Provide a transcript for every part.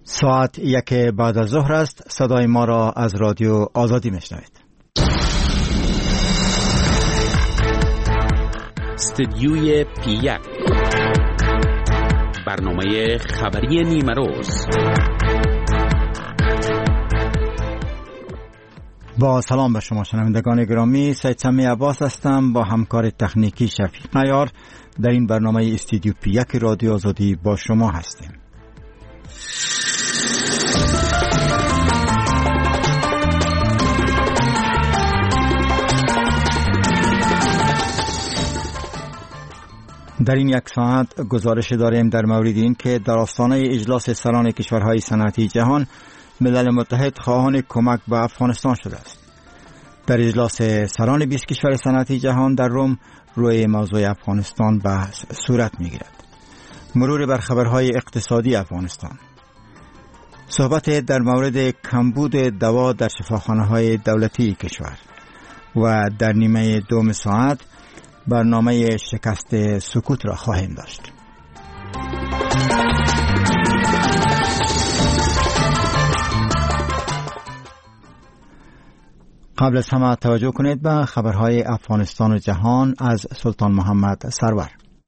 ساعت 1 بعد از ظهر است. صدای ما را از رادیو آزادی میشنوید. استدیوی پی1 برنامه خبری نیمروز. با سلام به شما شنوندگان گرامی، سید سمی عباس هستم با همکار تکنیکی شفیق نیار. در این برنامه استدیو پی1 رادیو آزادی با شما هستیم. در این یک ساعت گزارش داریم در مورد این که در آستانه اجلاس سران کشورهای صنعتی جهان ملل متحد خواهان کمک به افغانستان شده است. در اجلاس سران 20 کشور صنعتی جهان در روم روی موضوع افغانستان بحث صورت می‌گیرد. مرور بر خبرهای اقتصادی افغانستان، صحبت در مورد کمبود دوا در شفاخانه‌های دولتی کشور و در نیمه دوم ساعت برنامه شکست سکوت را خواهیم داشت. قبل از همه توجه کنید به خبرهای افغانستان و جهان از سلطان محمد سرور.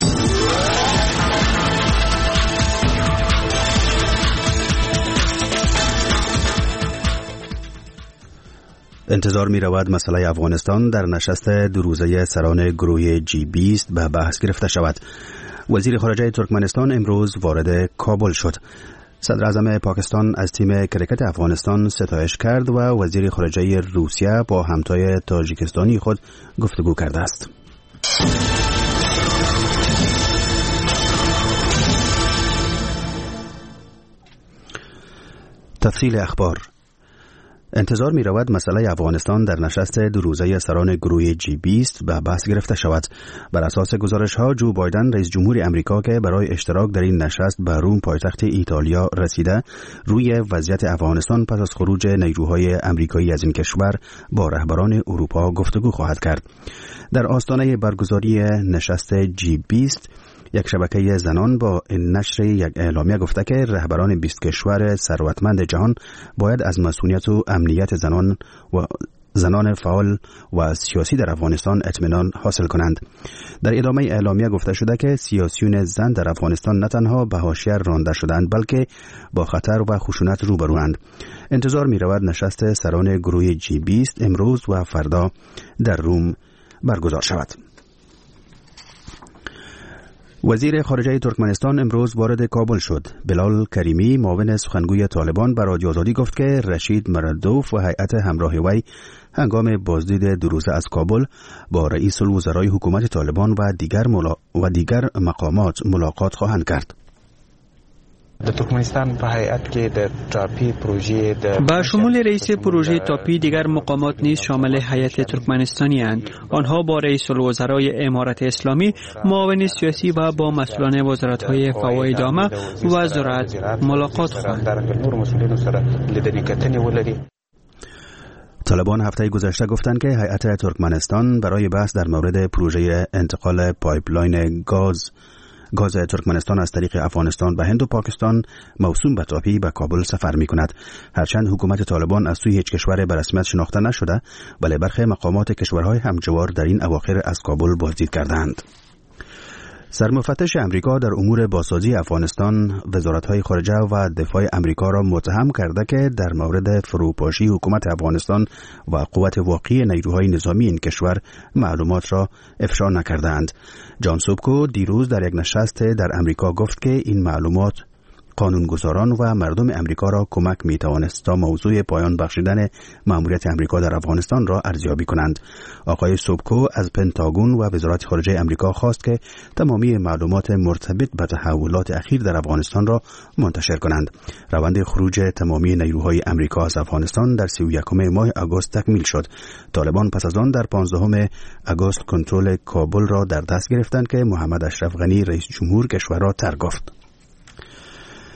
انتظار می رود مسئله افغانستان در نشست دو روزه سران گروه G20 به بحث گرفته شود. وزیر خارجه ترکمنستان امروز وارد کابل شد. صدر اعظم پاکستان از تیم کرکت افغانستان ستایش کرد و وزیر خارجه روسیه با همتای تاجیکستانی خود گفتگو کرده است. تفصیل اخبار. انتظار می رود مسئله افغانستان در نشست دو روزه سران گروه G20 به بحث گرفته شود. بر اساس گزارش ها جو بایدن رئیس جمهور امریکا که برای اشتراک در این نشست به روم پایتخت ایتالیا رسیده، روی وضعیت افغانستان پس از خروج نیروهای امریکایی از این کشور با رهبران اروپا گفتگو خواهد کرد. در آستانه برگزاری نشست G20 یک شبکه زنان با نشر یک اعلامیه گفته که رهبران 20 کشور ثروتمند جهان باید از مسئولیت و امنیت زنان فعال و سیاسی در افغانستان اطمینان حاصل کنند. در ادامه اعلامیه گفته شده که سیاسیون زن در افغانستان نه تنها به حاشیه رانده شدند بلکه با خطر و خشونت روبروند. انتظار می رود نشست سران گروه G20 امروز و فردا در روم برگزار شود. وزیر خارجه ترکمنستان امروز وارد کابل شد. بلال کریمی معاون سخنگوی طالبان به رادیو آزادی گفت که رشید مرادوف و هیئت همراه وی هنگام بازدید دو روزه از کابل با رئیس الوزرای حکومت طالبان و دیگر مقامات ملاقات خواهند کرد. د ترکمنستان په هیئت کې د ټاپی پروژې با شمول رئیس پروژه تاپی دیگر مقامات نیز شامل هیئت ترکمنستانی اند. آنها با رئیس الوزرای امارت اسلامی، معاون سیاسی و با مسئولان وزارت‌های فواید عامه و زراعت ملاقات خواهند. طالبان هفته گذشته گفتند که هیئت ترکمنستان برای بحث در مورد پروژه انتقال پایپلاین گاز ترکمنستان از طریق افغانستان به هند و پاکستان موسوم به تاپی به کابل سفر می کند. هرچند حکومت طالبان از سوی هیچ کشور به رسمیت شناخته نشده، ولی برخی مقامات کشورهای همجوار در این اواخر از کابل بازدید کردند. سرمفتش امریکا در امور بازسازی افغانستان وزارت‌های خارجه و دفاع امریکا را متهم کرده که در مورد فروپاشی حکومت افغانستان و قوت واقعی نیروهای نظامی این کشور معلومات را افشا نکردند. جان سوبکو دیروز در یک نشست در امریکا گفت که این معلومات قانونگذاران و مردم امریکا را کمک می توانست تا موضوع پایان بخشیدن مأموریت امریکا در افغانستان را ارزیابی کنند. آقای سوبکو از پنتاگون و وزارت خارجه امریکا خواست که تمامی معلومات مرتبط به تحولات اخیر در افغانستان را منتشر کنند. روند خروج تمامی نیروهای امریکا از افغانستان در 31 ماه آگوست تکمیل شد. طالبان پس از آن در 15 آگوست کنترل کابل را در دست گرفتند که محمد اشرف غنی رئیس جمهور کشور را ترک گفت.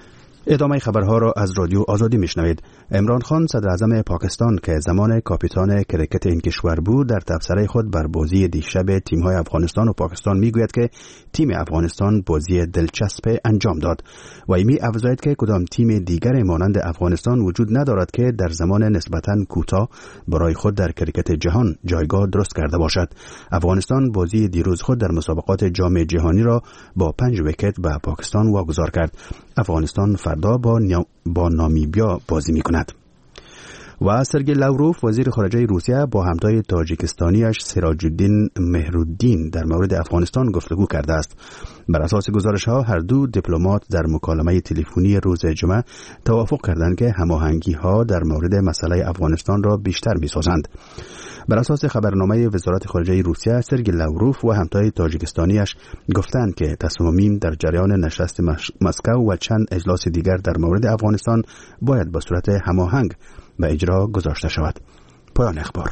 ادامه خبرها را از رادیو آزادی میشنوید. عمران خان صدر اعظم پاکستان که زمان کاپیتان کرکت این کشور بود در تبصره خود بر بازی دیشب تیم‌های افغانستان و پاکستان میگوید که تیم افغانستان بازی دلچسب انجام داد و می افزاید که کدام تیم دیگر مانند افغانستان وجود ندارد که در زمان نسبتاً کوتاه برای خود در کرکت جهان جایگاه درست کرده باشد. افغانستان بازی دیروز خود در مسابقات جام جهانی را با 5 ویکت به پاکستان واگذار کرد. افغانستان فردا با نامیبیا بازی می‌کند. و سرگئی لاوروف وزیر خارجه روسیه با همتای تاجیکستانیش سراجالدین مهرالدین در مورد افغانستان گفتگو کرده است. بر اساس گزارش‌ها هر دو دیپلمات در مکالمه تلفنی روز جمعه توافق کردند که هماهنگی‌ها در مورد مسئله افغانستان را بیشتر می‌سازند. بر اساس خبرنامه وزارت خارجه روسیه، سرگئی لاوروف و همتای تاجیکستانیش گفتند که تصامیم در جریان نشست مسکو و چند اجلاس دیگر در مورد افغانستان باید به صورت هماهنگ به اجرا گذاشته شود. پایان اخبار.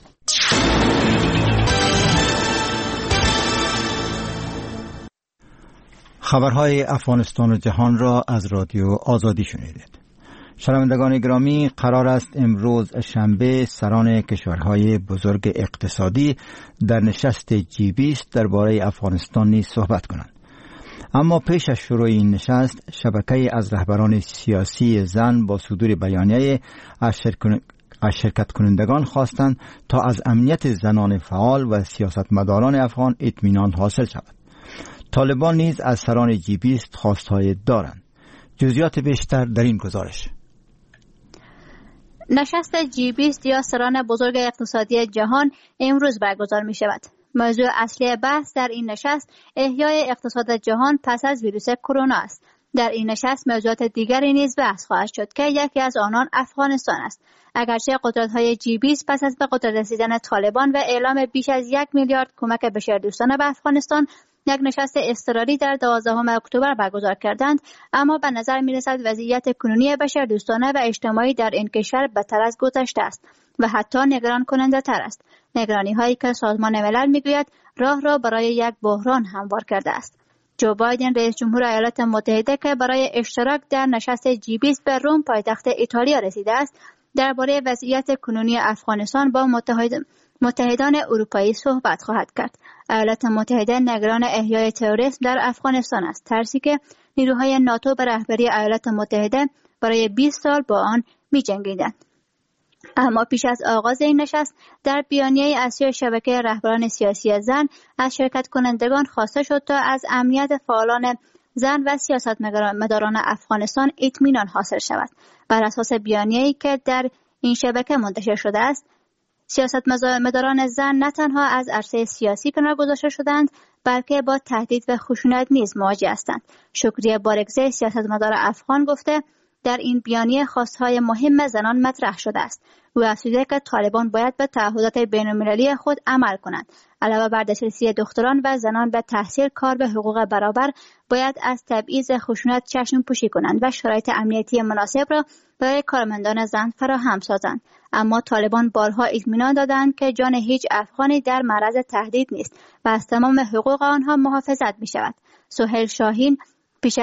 خبرهای افغانستان و جهان را از رادیو آزادی شنیدید. شنوندگان گرامی، قرار است امروز شنبه سران کشورهای بزرگ اقتصادی در نشست G20 درباره افغانستان نیز صحبت کنند. اما پیش از شروع این نشست، شبکه‌ای از رهبران سیاسی زن با صدور بیانیه از شرکت کنندگان خواستند تا از امنیت زنان فعال و سیاستمداران افغان اطمینان حاصل شود. طالبان نیز از سران G20 خواستهای دارند. جزئیات بیشتر در این گزارش. نشست G20 یا سران بزرگ اقتصادی جهان امروز برگزار می شود. موضوع اصلی بحث در این نشست احیای اقتصاد جهان پس از ویروس کرونا است. در این نشست موضوعات دیگری نیز بحث خواهد شد که یکی از آنان افغانستان است. اگرچه قدرت‌های G20 پس از به قدرت رسیدن طالبان و اعلام بیش از 1 میلیارد کمک بشردوستانه به افغانستان یک نشست اضطراری در 12 اکتبر برگزار کردند، اما به نظر می‌رسد وضعیت کنونی بشردوستانه و اجتماعی در این کشور بدتر از گذشته است و حتی نگران کننده تر است. نگرانی هایی که سازمان ملل میگوید راه را برای یک بحران هموار کرده است. جو بایدن رئیس جمهور ایالات متحده که برای اشتراک در نشست G20 به روم پایتخت ایتالیا رسیده است، درباره وضعیت کنونی افغانستان با متحدان اروپایی صحبت خواهد کرد. ایالات متحده نگران احیای تروریسم در افغانستان است، ترسی که نیروهای ناتو به رهبری ایالات متحده برای 20 سال با آن می‌جنگیدند. اما پیش از آغاز این نشست در بیانیه از سوی شبکه رهبران سیاسی زن از شرکت کنندگان خواسته شد تا از امنیت فعالان زن و سیاستمداران افغانستان اطمینان حاصل شود. بر اساس بیانیه‌ای که در این شبکه منتشر شده است، سیاستمداران زن نه تنها از عرصه سیاسی کنار گذاشته شدند، بلکه با تهدید و خشونت نیز مواجه هستند. شکریه بارگزی سیاستمدار افغان گفته در این بیانیه خواستهای مهم زنان مطرح شده است. او افزوده که طالبان باید به تعهدات بین‌المللی خود عمل کنند. علاوه بر دسترسی دختران و زنان به تحصیل، کار به حقوق برابر، باید از تبعیض خشونت چشم پوشی کنند و شرایط امنیتی مناسب را برای کارمندان زن فراهم سازند. اما طالبان بارها اطمینان دادند که جان هیچ افغانی در معرض تهدید نیست و از تمام حقوق آنها محافظت می شود. سهیل شاهین پیش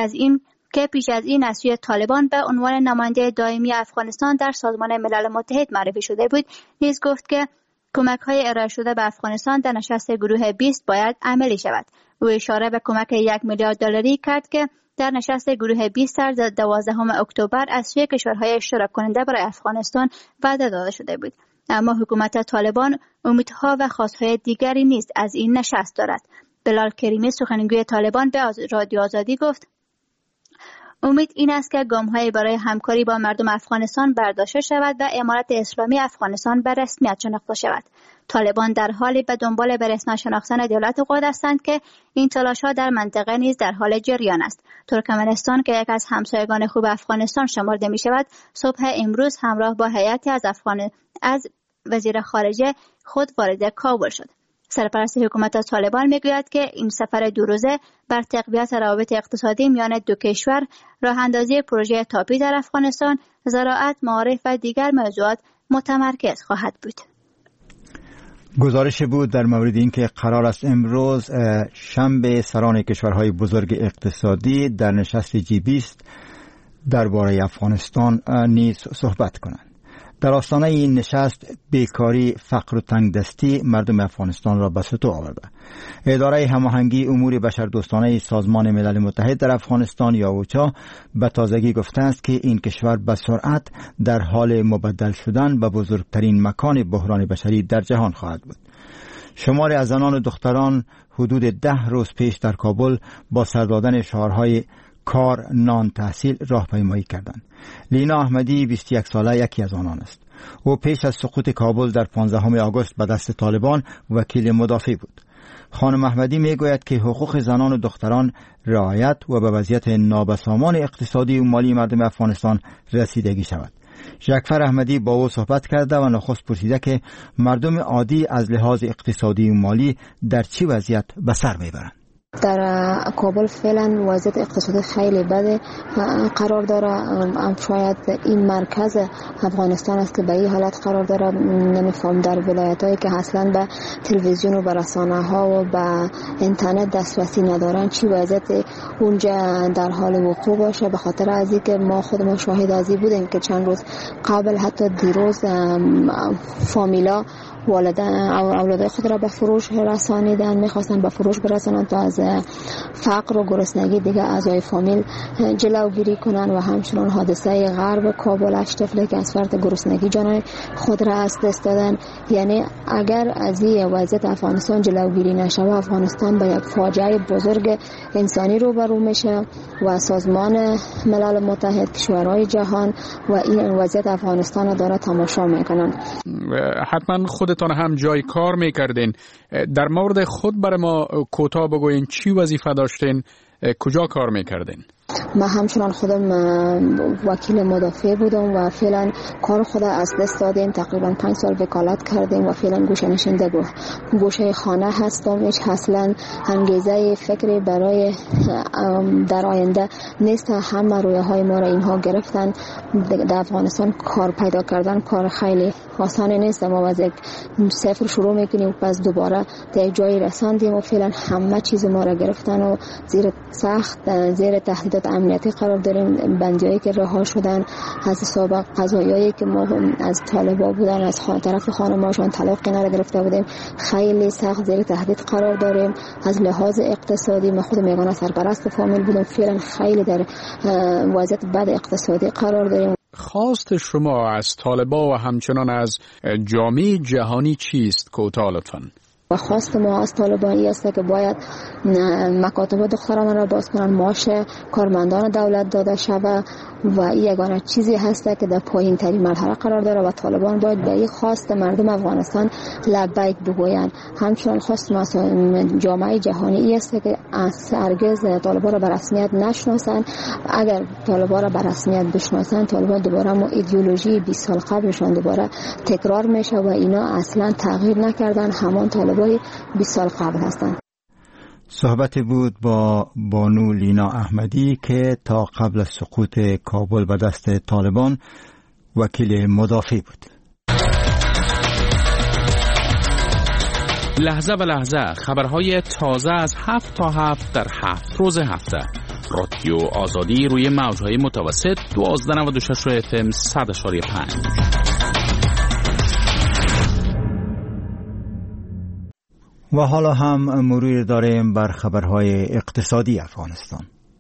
از این از سوی طالبان به عنوان نماینده دائمی افغانستان در سازمان ملل متحد معرفی شده بود، نیز گفت که کمک‌های ارائه شده به افغانستان در نشست گروه 20 باید عملی شود. او اشاره به کمک 1 میلیارد دلاری کرد که در نشست گروه 20 در 12 اکتبر از سوی کشورهای اشتراک کننده برای افغانستان وعده داده شده بود. اما حکومت طالبان امیدها و خواستهای دیگری نیز از این نشست دارد. بلال کریمی سخنگوی طالبان به رادیو آزادی گفت امید این است که گام‌هایی برای همکاری با مردم افغانستان برداشته شود و امارت اسلامی افغانستان به رسمیت شناخته شود. طالبان در حالی به دنبال به رسمیت شناختن دولت خود هستند که این تلاش‌ها در منطقه نیز در حال جریان است. ترکمنستان که یک از همسایگان خوب افغانستان شمرده می‌شود، صبح امروز همراه با هیئتی از وزیر خارجه خود وارد کابل شد. سرپرست حکومت طالبان میگوید که این سفر 2 روزه بر تقویت روابط اقتصادی میان دو کشور، راه اندازی پروژه تاپی در افغانستان، زراعت، معارف و دیگر موضوعات متمرکز خواهد بود. گزارش بود در مورد اینکه قرار است امروز شنبه سران کشورهای بزرگ اقتصادی در نشست G20 درباره افغانستان نیز صحبت کنند. در آستانه این نشست بیکاری، فقر و تنگدستی مردم افغانستان را به ستو آورده. اداره هماهنگی امور بشردوستانه سازمان ملل متحد در افغانستان یا اوچا به تازگی گفته است که این کشور به سرعت در حال مبدل شدن به بزرگترین مکان بحران بشری در جهان خواهد بود. شماری از زنان و دختران حدود 10 روز پیش در کابل با سر دادن شعارهای کار، نان، تحصیل راهپیمایی کردند. لینا احمدی 21 ساله یکی از آنان است. او پیش از سقوط کابل در 15 آگوست به دست طالبان وکیل مدافع بود. خانم احمدی میگوید که حقوق زنان و دختران رعایت و به وضعیت نابسامان اقتصادی و مالی مردم افغانستان رسیدگی شود. ژکفر احمدی با او صحبت کرده و نخست پرسیده که مردم عادی از لحاظ اقتصادی و مالی در چه وضعیت به سر میبرند. در کابل فعلا وضعیت اقتصادی خیلی بده قرار داره. شاید این مرکز افغانستان است که به این حالت قرار داره. نمیفهم در ولایت هایی که اصلا به تلویزیون و به رسانه ها و به اینترنت دسترسی ندارن چی وضعیت اونجا در حال وقوع باشه. به خاطر از اینکه ما خودمون شاهد از این بودیم که چند روز قبل حتی دیروز فامیلا اولادای خود را به فروش رسانیدن، میخواستن به فروش برسانن تا از فقر و گرسنگی دیگه اعضای فامیل جلوگیری کنن و همچنان حادثه غرب کابل 8 طفل که از فرط گرسنگی جان خود را از دست دادن. یعنی اگر از این وضعیت افغانستان جلوگیری نشه افغانستان با یک فاجعه بزرگ انسانی روبرو میشه و سازمان ملل متحد، کشورهای جهان و این وضعیت افغانستان را داره تماشا میکنن. حتما خودتان هم جای کار میکردین. در مورد خود برای ما کوتاه بگوین چی وظیفه داشتین، کجا کار میکردین؟ من همچنان خودم وکیل مدافع بودم و فعلا کار خود از دست دادیم. تقریبا 5 سال وکالت کردیم و فعلا گوشه نشینده گوشه خانه هستم. هیچ اصلا انگیزه فکری برای در آینده نیست. همه رویه های ما را اینها گرفتن. در افغانستان کار پیدا کردن کار خیلی آسان نیست. ما از یک صفر شروع میکنیم و پس دوباره در جایی رساندیم و فعلا همه چیز ما را گرفتن و زیر تهدید امنیتی قرار داریم. بندیایی که رها شدن از سابق، قضایایی که ما از طالبا بودن از طرف خانماشون طلاق کنار گرفته بودیم خیلی سخت زیر تهدید قرار داریم. از لحاظ اقتصادی من خود میگم سرپرست فامیل بودم، فعلا خیلی در وضعیت بد اقتصادی قرار داریم. خواست شما از طالبا و همچنان از جامعه جهانی چیست کوتاه لطفاً؟ و خواست ما از طالبانی است که باید مکاتب دختران را باز کنن، معاش کارمندان دولت داده شود و این یگانه چیزی هست که در پایین ترین مرحله قرار داره و طالبان باید به این خواست مردم افغانستان لبیک بگویند. همچنان خواست ما جامعه جهانی است که هرگز طالبان را به رسمیت نشناسند. اگر طالبان را به رسمیت بشناسند طالبان دوباره ما ایدئولوژی 20 سال قبلشان دوباره تکرار میشه و اینا اصلا تغییر نکردن، همان طالبای 20 سال قبل هستند. صحبت بود با بانو لینا احمدی که تا قبل از سقوط کابل به دست طالبان وکیل مدافع بود. لحظه به لحظه خبرهای تازه از 7 تا 7 در 7 روز هفته. رادیو آزادی روی موجهای متوسط 1296 FM 100.5. و حالا هم مرور داریم بر خبرهای اقتصادی افغانستان.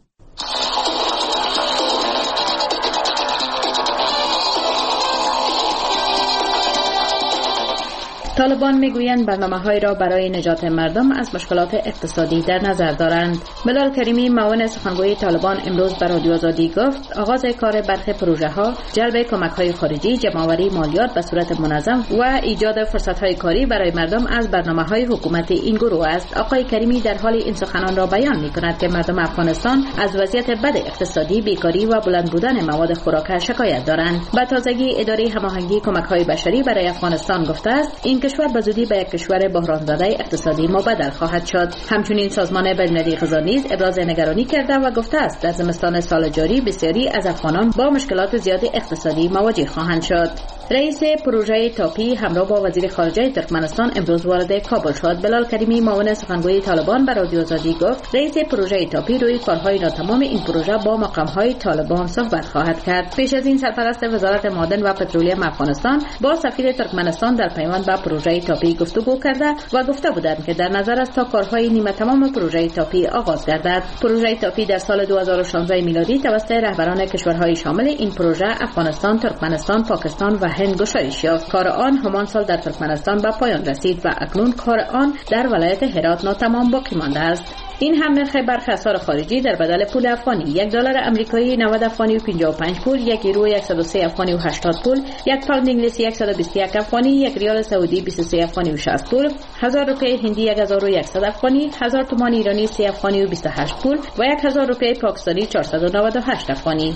طالبان میگویند برنامه‌هایی را برای نجات مردم از مشکلات اقتصادی در نظر دارند. بلال کریمی معاون سخنگوی طالبان امروز به رادیو آزادی گفت آغاز کار برخی پروژه‌ها جلب کمک‌های خارجی، جمع‌آوری مالیات به صورت منظم و ایجاد فرصت‌های کاری برای مردم از برنامه‌های حکومت این گروه است. آقای کریمی در حال این سخنان را بیان می‌کند که مردم افغانستان از وضعیت بد اقتصادی، بیکاری و بلند بودن مواد خوراک شکایت دارند. با تازگی اداره هماهنگی کمک‌های بشری برای افغانستان گفته است این کشور به زودی به یک کشور بحران زده اقتصادی مبدل خواهد شد. همچنین سازمان بین‌المللی غذا نیز ابراز نگرانی کرده و گفته است در زمستان سال جاری بسیاری از افغانان با مشکلات زیاد اقتصادی مواجه خواهند شد. رئیس پروژه تاپی همراه با وزیر خارجه ترکمنستان امروز وارد کابل شد. بلال کریمی معاون سخنگوی طالبان به رادیو آزادی گفت رئیس پروژه تاپی روی کارهای ناتمام این پروژه با مقامهای طالبان صحبت خواهد کرد. پیش از این سرپرست وزارت معادن و پترولیم افغانستان با سفیر ترکمنستان در پیوند به پروژه تاپی گفتگو کرده و گفته بودند که در نظر است تا کارهای نیمه تمام پروژه تاپی آغاز گردد. پروژه تاپی در سال 2016 میلادی توسط رهبران کشورهای شامل این پروژه افغانستان، ترکمنستان، پاکستان و هند گشایش یافت. کار آن همان سال در ترکمنستان به پایان رسید و اکنون کار آن در ولایت هرات ناتمام باقی مانده است. این هم نرخ برخی اسعار خارجی در بدل پول افغانی: یک دلار آمریکایی 90 افغانی و 55 پول، یک یورو 103 افغانی و 80 پول، یک پوند انگلیسی 121 افغانی، یک ریال سعودی 23 افغانی و 60 پول، 1000 روپیه هندی 1100 افغانی، 1000 تومان ایرانی 3 افغانی و 28 پول و 1000 روپیه پاکستانی 498 افغانی.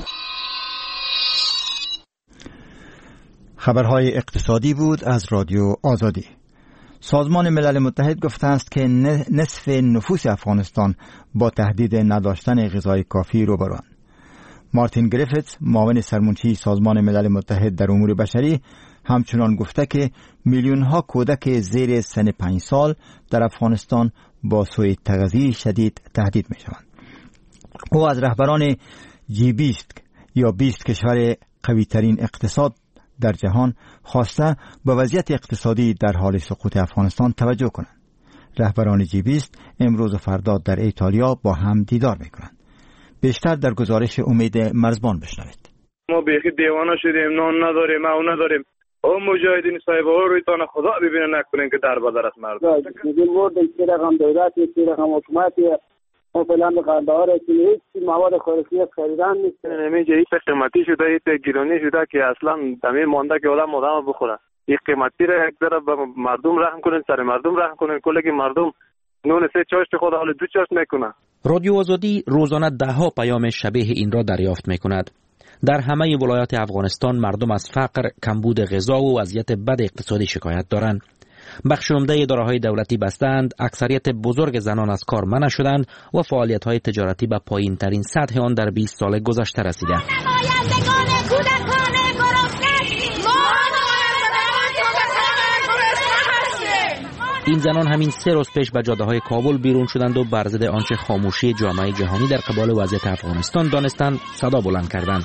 خبرهای اقتصادی بود از رادیو آزادی. سازمان ملل متحد گفته است که نصف نفوس افغانستان با تهدید نداشتن غذای کافی روبروند. مارتین گریفتس، معاون سرمنشی سازمان ملل متحد در امور بشری، همچنان گفته که میلیون ها کودک زیر سن 5 سال در افغانستان با سوء تغذیه شدید تهدید می شوند. او از رهبران G20 یا 20 کشور قوی ترین اقتصاد در جهان خواسته به وضعیت اقتصادی در حال سقوط افغانستان توجه کنند. رهبران G20 امروز و فردا در ایتالیا با هم دیدار میکنند. بیشتر در گزارش امید مرزبان بشنوید. ما بیخی دیوانه شدیم، نان نداریم، او نداریم. او مجاهدین صاحب ها روی تان خدا ببینه نکنین که در بدر است مردم. میگیم ورد چه رقم دولت، چه رقم حکومت ما فعلا به قندهار هیچ مواد خوراکی خریدن نیست. نمیشه هیچ قیمتی شده، هیچ گرانی شده که اصلا دمی مانده که آدم بخوره. این قیمتی را یک ذره به مردم رحم کنین، سر مردم رحم کنین، کلی که مردم نون سه چاشت خود حال دو چاشت میکنه. رادیو آزادی روزانه دهها پیام شبیه این را دریافت میکند. در همه ولایات افغانستان مردم از فقر، کمبود غذا و وضعیت بد اقتصادی شکایت دارند. بخش عمده اداره‌های دولتی بستند، اکثریت بزرگ زنان از کار منع شدند و فعالیت‌های تجارتی به پایین‌ترین سطح آن در 20 سال گذشته رسیده. این زنان همین 3 روز پیش به جاده‌های کابل بیرون شدند و بر ضد آنچه خاموشی جامعه جهانی در قبال وضعیت افغانستان دانستند صدا بلند کردند.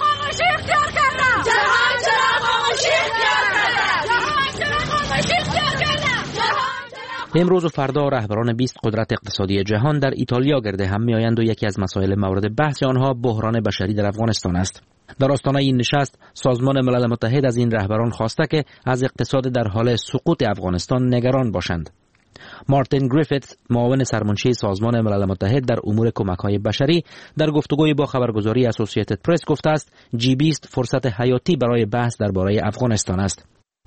امروز و فردا رهبران 20 قدرت اقتصادی جهان در ایتالیا گرد هم می‌آیند و یکی از مسائل مورد بحث آنها بحران بشری در افغانستان است. در آستانه این نشست سازمان ملل متحد از این رهبران خواسته که از اقتصاد در حال سقوط افغانستان نگران باشند. مارتین گریفتس، معاون سرمنشی سازمان ملل متحد در امور کمک‌های بشری، در گفتگوی با خبرگزاری اسوسییتد پرس گفته است G20 فرصت حیاتی برای بحث درباره افغانستان است.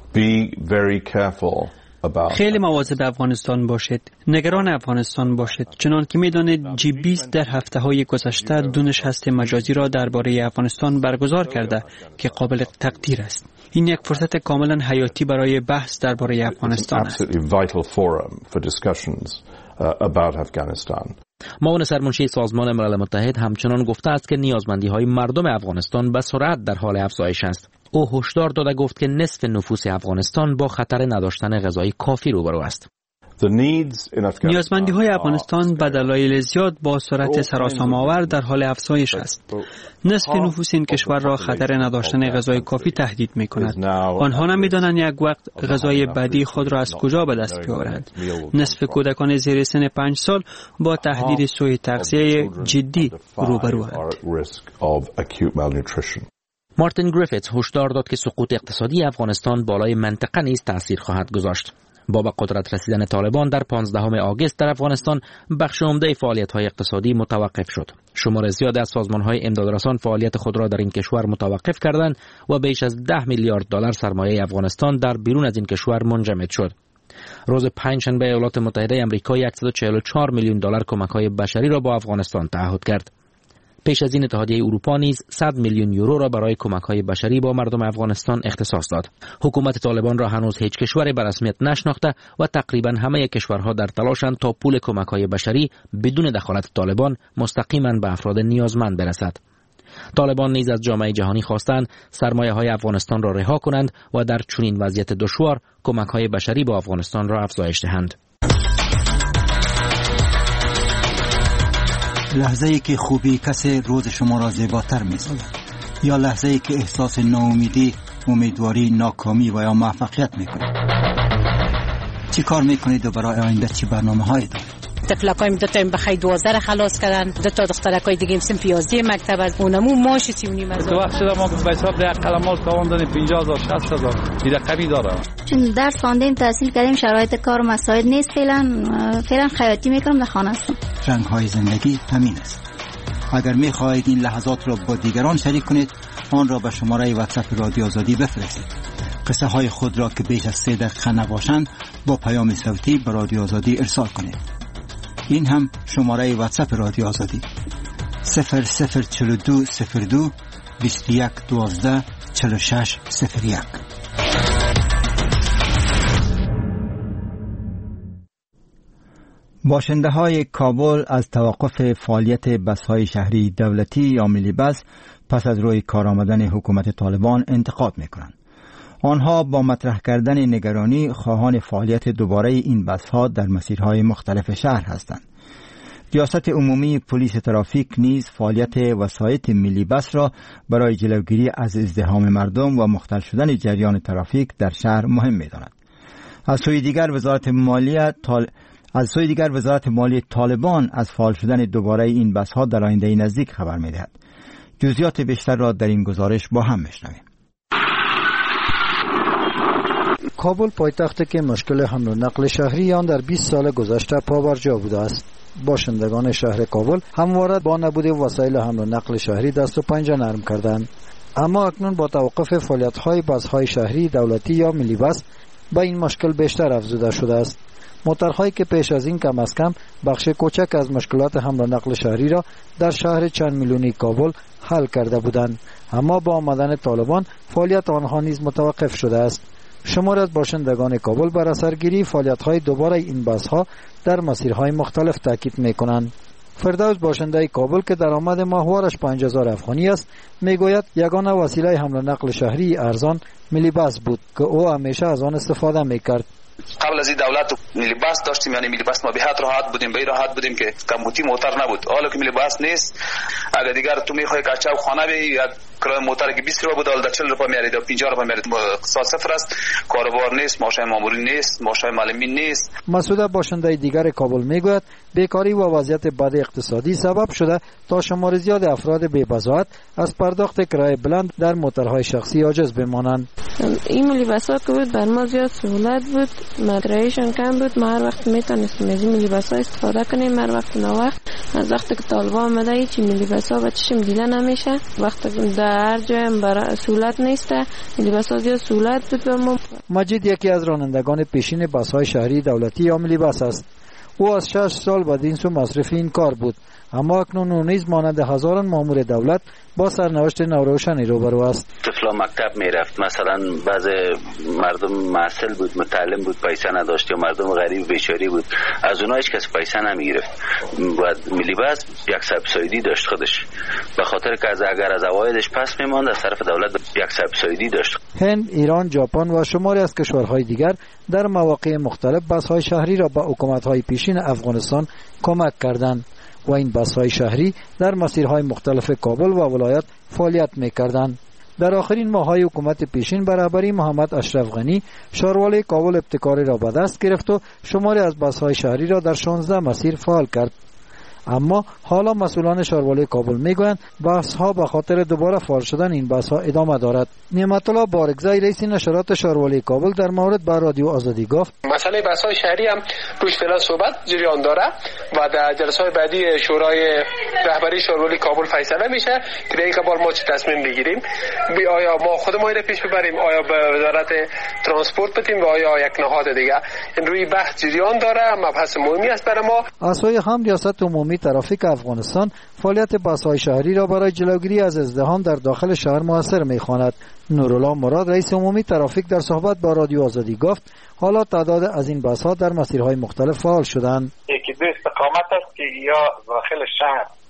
خیلی مواظب افغانستان باشید، نگران افغانستان باشید، چنان که می‌دانید G20 در هفته‌های گذشته 2 نشست مجازی را درباره افغانستان برگزار کرده که قابل تقدیر است. این یک فرصت کاملا حیاتی برای بحث درباره افغانستان است. معاون سرمنشی سازمان ملل متحد همچنان گفته است که نیازمندی‌های مردم افغانستان به سرعت در حال افزایش است. او هشدار داده گفت که نصف نفوس افغانستان با خطر نداشتن غذای کافی روبرو است. نیازمندی‌های افغانستان به دلایل زیاد با سرعت سراسام‌آور در حال افزایش است. نصف نفوس این کشور را خطر نداشتن غذای کافی تهدید می‌کند. آنها نمی‌دانند یک وقت غذای بدی خود را از کجا به دست بیاورند. نصف کودکان زیر سن 5 سال با تهدید سوء تغذیه جدی روبروند. مارتین گریفتس هشدار داد که سقوط اقتصادی افغانستان بالای منطقه نیز تأثیر خواهد گذاشت. با به قدرت رسیدن طالبان در 15 آگوست در افغانستان بخش عمده فعالیت‌های اقتصادی متوقف شد. شمار زیادی از سازمان‌های امدادرسان فعالیت خود را در این کشور متوقف کردند و بیش از 10 میلیارد دلار سرمایه افغانستان در بیرون از این کشور منجمد شد. روز پنجشنبه ایالات متحده آمریکا 144 میلیون دلار کمک‌های بشری را با افغانستان تعهد کرد. پیش از این اتحادیه اروپا نیز 100 میلیون یورو را برای کمک‌های بشری با مردم افغانستان اختصاص داد. حکومت طالبان را هنوز هیچ کشوری به رسمیت نشناخته و تقریبا همه کشورها در تلاشند تا پول کمک‌های بشری بدون دخالت طالبان مستقیما به افراد نیازمند برسد. طالبان نیز از جامعه جهانی خواستند سرمایه‌های افغانستان را رها کنند و در چنین وضعیت دشوار کمک‌های بشری به افغانستان را افزایش دهند. لحظه‌ای که خوبی کسی روز شما را زیباتر می‌سازد یا لحظه‌ای که احساس ناامیدی، امیدواری، ناکامی و یا موفقیت می‌کنید؟ چی کار می‌کنید و برای آینده چی برنامه‌هایی دارید؟ تفلکایم دو تا بخای 12 خلاص کردن، دو تا دخترکای دیگه صنف 11 مکتب از اونمو ماش 3.5 تو وقت شده ما به حساب ده قلمال کاوندن 50000 60000 دیگه کمی داره. چون درس خواندیم، تحصیل کردیم، شرایط کار مساعد نیست. فعلا خیاطی میکنم، در خانه هستم. رنگ‌های زندگی همین است. اگر می‌خواهید این لحظات را با دیگران شریک کنید، آن را به شماره واتساپ رادیو آزادی بفرستید. قصه های خود را که بیش از 3 دقیقه نباشند با پیام صوتی به رادیو آزادی ارسال کنید. این هم شماره واتساپ رادیو آزادی 0042 02 21 12 46 01. باشنده های کابل از توقف فعالیت بس‌های شهری دولتی یا ملی بس پس از روی کار آمدن حکومت طالبان انتقاد می‌کنند. آنها با مطرح کردن نگرانی خواهان فعالیت دوباره این بس‌ها در مسیرهای مختلف شهر هستند. ریاست عمومی پلیس ترافیک نیز فعالیت وسایط ملی بس را برای جلوگیری از ازدحام مردم و مختل شدن جریان ترافیک در شهر مهم می‌داند. از سوی دیگر وزارت مالی طالبان از فعال شدن دوباره این بس‌ها در آینده نزدیک خبر می‌دهد. جزئیات بیشتر را در این گزارش با هم می‌شنویم. کابل پایتختی که مشکل حمل و نقل شهری آن در 20 سال گذشته پابرجا بوده است. باشندگان شهر کابل همواره با نبود وسایل حمل و نقل شهری دست و پنجه نرم کردند. اما اکنون با توقف فعالیت‌های بس‌های شهری دولتی یا ملی بس به این مشکل بیشتر افزوده شده است. موترهایی که پیش از این کم از کم بخش کوچک از مشکلات حمل و نقل شهری را در شهر چند میلیونی کابل حل کرده بودند، اما با آمدن طالبان فعالیت آنها نیز متوقف شده است. شمار از باشندگان کابل بر اثرگیری فعالیت‌های دوباره این بس‌ها در مسیرهای مختلف تاکید می‌کنند. فردوس باشنده کابل که درآمد ماهوارش 5000 افغانی است میگوید یگانه وسیله حمل و نقل شهری ارزان ملی بس بود که او همیشه از آن استفاده می‌کرد. قبل از این دولت ملی بس داشتیم، یعنی ملی بس ما به حد راحت بودیم، به راحت بودیم که کمبوتی موتر نبود. حالا که ملی بس نیست، اگر دیگر تو میخوای کچا و خانه بی یا کرایه موتر که 20 روپیه بود، حالا 40 روپیه میارید و 50 روپیه میارید، اقتصاد صفر است، کاروبار نیست، معاشای ماموری نیست، معاشای معلمی نیست. مسعود باشنده دیگر کابل میگوید بیکاری و وضعیت بد اقتصادی سبب شده تا شمار زیاد افراد بی بضاعت از پرداخت کرایه بلند در موترهای شخصی عاجز بمانند. این ملی بس‌ها که بود بر ما زیاد سهولت بود، مدرایشان کم بود، ما هر وقت میتونستیم از این ملی بس‌ها استفاده کنیم، هر وقت ناوقت. از وقتی که طالبان آمده هیچ ملی بس‌ها به چشم دیده نمیشه، وقتی در هر جای برای سهولت نیست، ملی بس‌ها زیاد سهولت بود به ما. مجید یکی از رانندگان پیشین بس‌های شهری دولتی یا ملی بس است. او از 6 سال بعد این سو مصرف این کار بود، اما اکنون او نیز مانند هزاران مامور دولت با سرنوشت ناروشنی روبرو است. طفلا مکتب میرفت، مثلا بعض مردم معسل بود، متعلم بود، پیسه نداشت، یا مردم غریب بیچاره بود، از اونها هیچ کس پیسه نمیگرفت. و ملی بس یک سبسایدی داشت خودش، به خاطر که اگر از عوایدش پس میماند از طرف دولت یک سبسایدی داشت. هند، ایران، ژاپن و شماری از کشورهای دیگر در مواقع مختلف بس‌های شهری را به حکومت‌های پیشین افغانستان کمک کردند و این بس‌های شهری در مسیرهای مختلف کابل و ولایت فعالیت می‌کردند. در آخرین ماه‌های حکومت پیشین به رهبری محمد اشرف غنی شاروالی کابل ابتکاری را به دست گرفت و شماری از بس‌های شهری را در 16 مسیر فعال کرد. اما حالا مسئولان شاروالی کابل میگویند بحث‌ها به خاطر دوباره فعال شدن این بس‌ها ادامه دارد. نعمت الله بارگزای رئیس نشرات شاروالی کابل در مورد با رادیو آزادی گفت مسئله بس‌های شهری هم روش فعلا صحبت جریان داره و در جلسه‌های بعدی شورای رهبری شاروالی کابل فیصله میشه که به این قبال ما چه تصمیم بگیریم، آیا ما خودمون را پیش ببریم، آیا به وزارت ترانسپورت بدیم و آیا یک نهاد دیگه. این روی بحث جریان داره، مبحث مهمی است برای ما. از سوی هم ریاست عمومی ترافیک افغانستان فعالیت بس‌های شهری را برای جلوگیری از ازدحام در داخل شهر موثر می‌خواند. نورالله مراد رئیس عمومی ترافیک در صحبت با رادیو آزادی گفت حالا تعداد از این بس‌ها در مسیرهای مختلف فعال شدند. یکی دو استقامت است که یا داخل شهر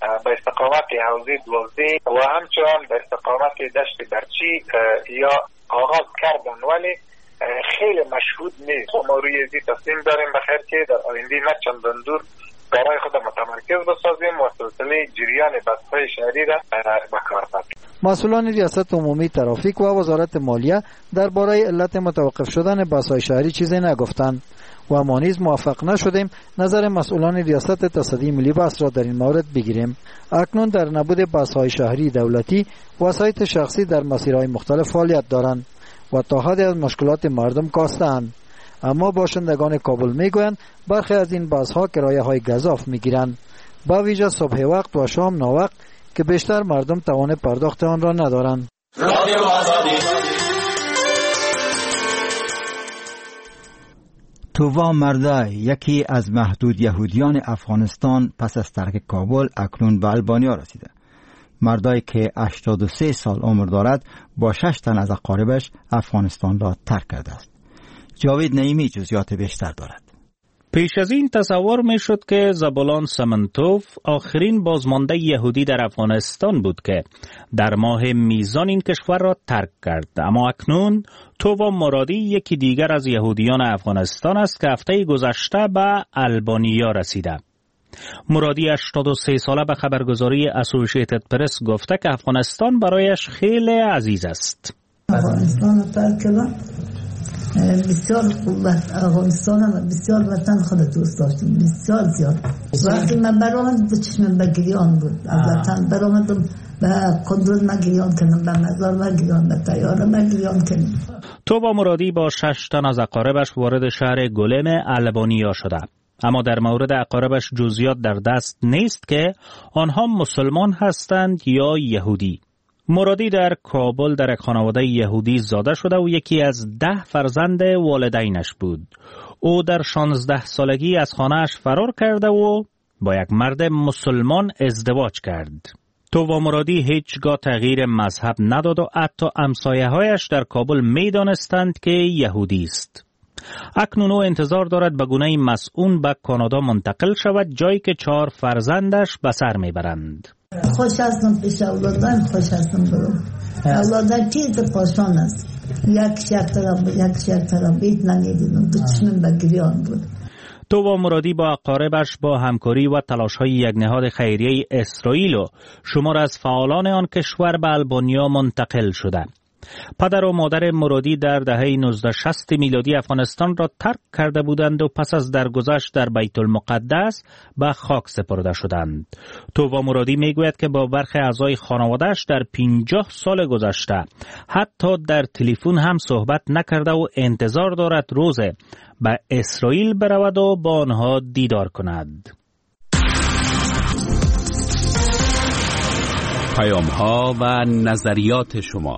به استقامت حوزه 12 و همچنان به استقامت دشت برچی یا آغاز کردن، ولی خیلی مشهود نیست. ما روی این تصمیم داریم بخیر که در آینده نه چندان دور برای خود متمرکز بسازیم و سلسله جریان بس‌های شهری را به کار بندیم. مسئولان ریاست عمومی ترافیک و وزارت مالیه درباره علت متوقف شدن بس‌های شهری چیزی نگفتند و ما نیز موفق نشدیم نظر مسئولان ریاست تصدی ملی بس را در این مورد بگیریم. اکنون در نبود بس‌های شهری دولتی وسایط شخصی در مسیرهای مختلف فعالیت دارند و تا حدی از مشکلات مردم کاستند، اما باشندگان کابل میگویند برخی از این بس‌ها کرایه‌های گزاف میگیرند، با ویژه صبح وقت و شام ناوقت که بیشتر مردم توان پرداخت آن را ندارند. تووا مرده، یکی از محدود یهودیان افغانستان، پس از ترک کابل اکنون به البانیا رسیده. مردایی که 83 سال عمر دارد با 6 تن از اقاربش افغانستان را ترک کرده است. جاوید نعیمی جزئیات بیشتر دارد. پیش از این تصور می شد که زبولان سمنتوف آخرین بازمانده یهودی در افغانستان بود که در ماه میزان این کشور را ترک کرد، اما اکنون تووا مرادی یکی دیگر از یهودیان افغانستان است که هفته گذشته به البانیا رسیده. مرادی 83 ساله به خبرگزاری اسوسییتد پرس گفته که افغانستان برایش خیلی عزیز است. افغانستان را ترک کردم، بسیار خوب افغانستان و بسیار وطن خود دوست داشتم، بسیار زیاد. وقتی من برآمد به چشمم به گریان بود، از وطن برآمدم به قندوز من گریان کردم، به مزار من گریان، به طیاره من گریان کردم. تووا مرادی با 6 تن از اقاربش وارد شهر گلم البانیا شده، اما در مورد اقاربش جزئیات در دست نیست که آنها مسلمان هستند یا یهودی. مرادی در کابل در یک خانواده یهودی زاده شده و یکی از 10 فرزند والدینش بود. او در 16 سالگی از خانه‌اش فرار کرده و با یک مرد مسلمان ازدواج کرد. تووا مرادی هیچگاه تغییر مذهب نداد و حتی همسایه‌هایش در کابل می‌دانستند که یهودی است. اکنون او انتظار دارد به گونه مسئول به کانادا منتقل شود، جایی که 4 فرزندش به سر میبرند. خوش هستم پیش اولادم، خوش هستم برو. اولادم چیز پاشان است. یک شک بیت نمیدیدم، تو چشمم به گریان بود. تووا مرادی با اقاربش با همکاری و تلاش‌های یک نهاد خیریه اسرائیل و شمار از فعالان آن کشور به البانیا منتقل شده. پدر و مادر مرادی در دهه 1960 میلادی افغانستان را ترک کرده بودند و پس از درگذشت در بیت المقدس به خاک سپرده شدند. تووا مرادی میگوید که با برخی اعضای خانواده‌اش در 50 سال گذشته حتی در تلفن هم صحبت نکرده و انتظار دارد روز به اسرائیل برود و با آنها دیدار کند. پیام‌ها و نظریات شما.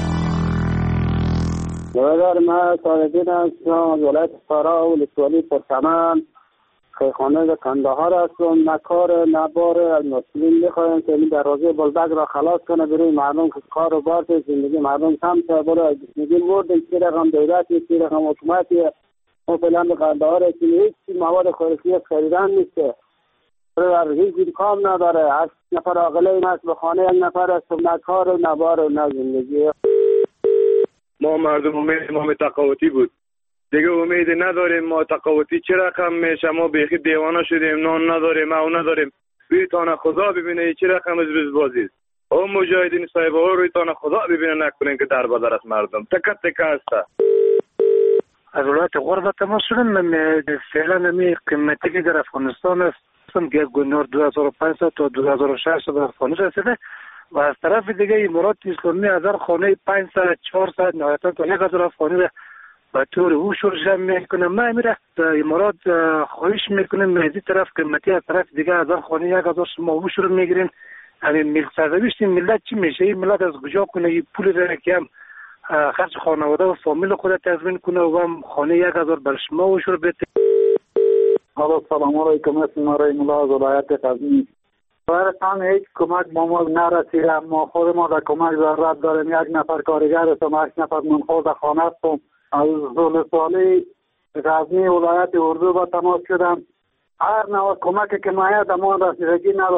برادر من صادقین هستم از ولایت فرا و ولسوالی پرچمن، خیخانه کندهار هستم. نه کار نه بار از مسئولین میخوایم که این دروازه بلدک را خلاص کنه برای مردم که کار و بار زندگی مردم کم تا برای زندگی مردم چی رقم دولتی چی رقم حکومتی ما فعلا به کندهار هیچ مواد خوراکی خریدن نیسته، هیچ کام نداره. 8 نفر عاقله این است به خانه 1 نفر است، نه کار و نه بار و نه زندگی. ما مردم امید ما تقاوتی بود دیگه، امید نداریم. ما تقاوتی چه رقم میشه؟ ما بیخی دیوانه شدیم، نان نداریم، او نداریم. رویتان خدا ببینه چه رقم از بازی است. او مجاهدین صاحب ها رویتان خدا ببینه نکنین که در بدر از مردم تکت تکه است. از ولایت غربت ما شدن فعلا می قیمتی که در افغانستان است که گنور 2500 تا 2600 در افغانستان رسیده و از طرف دیگه مراد اسلامی هزار خانه 500 400 نهایتا تا 1000 خانه به طور هوشور جمع میکنه. ما میره مراد خواهش میکنیم از این طرف قیمتی از طرف دیگه هزار خانه 1000 شما هوشور میگیرین. همین ملک سرزویشت ملت چی میشه؟ این ملت از کجا کنه این پول را که هم خرج خانواده و فامیل خود تضمین کنه و هم خانه 1000 بر شما هوشور بده. سلام علیکم، اسم مرای ملا از ولایت غزنی. برایتان هیچ کمک ما نرسیده. ما خود ما در کمک ضرورت داریم. 1 نفر کارگر هستم، 8 نفر منخوض خانه هستم. از ولسوالی غزنی ولایت اردو با تماس شدم. هر نوع کمکی که مایه در ما رسیدگی نداره.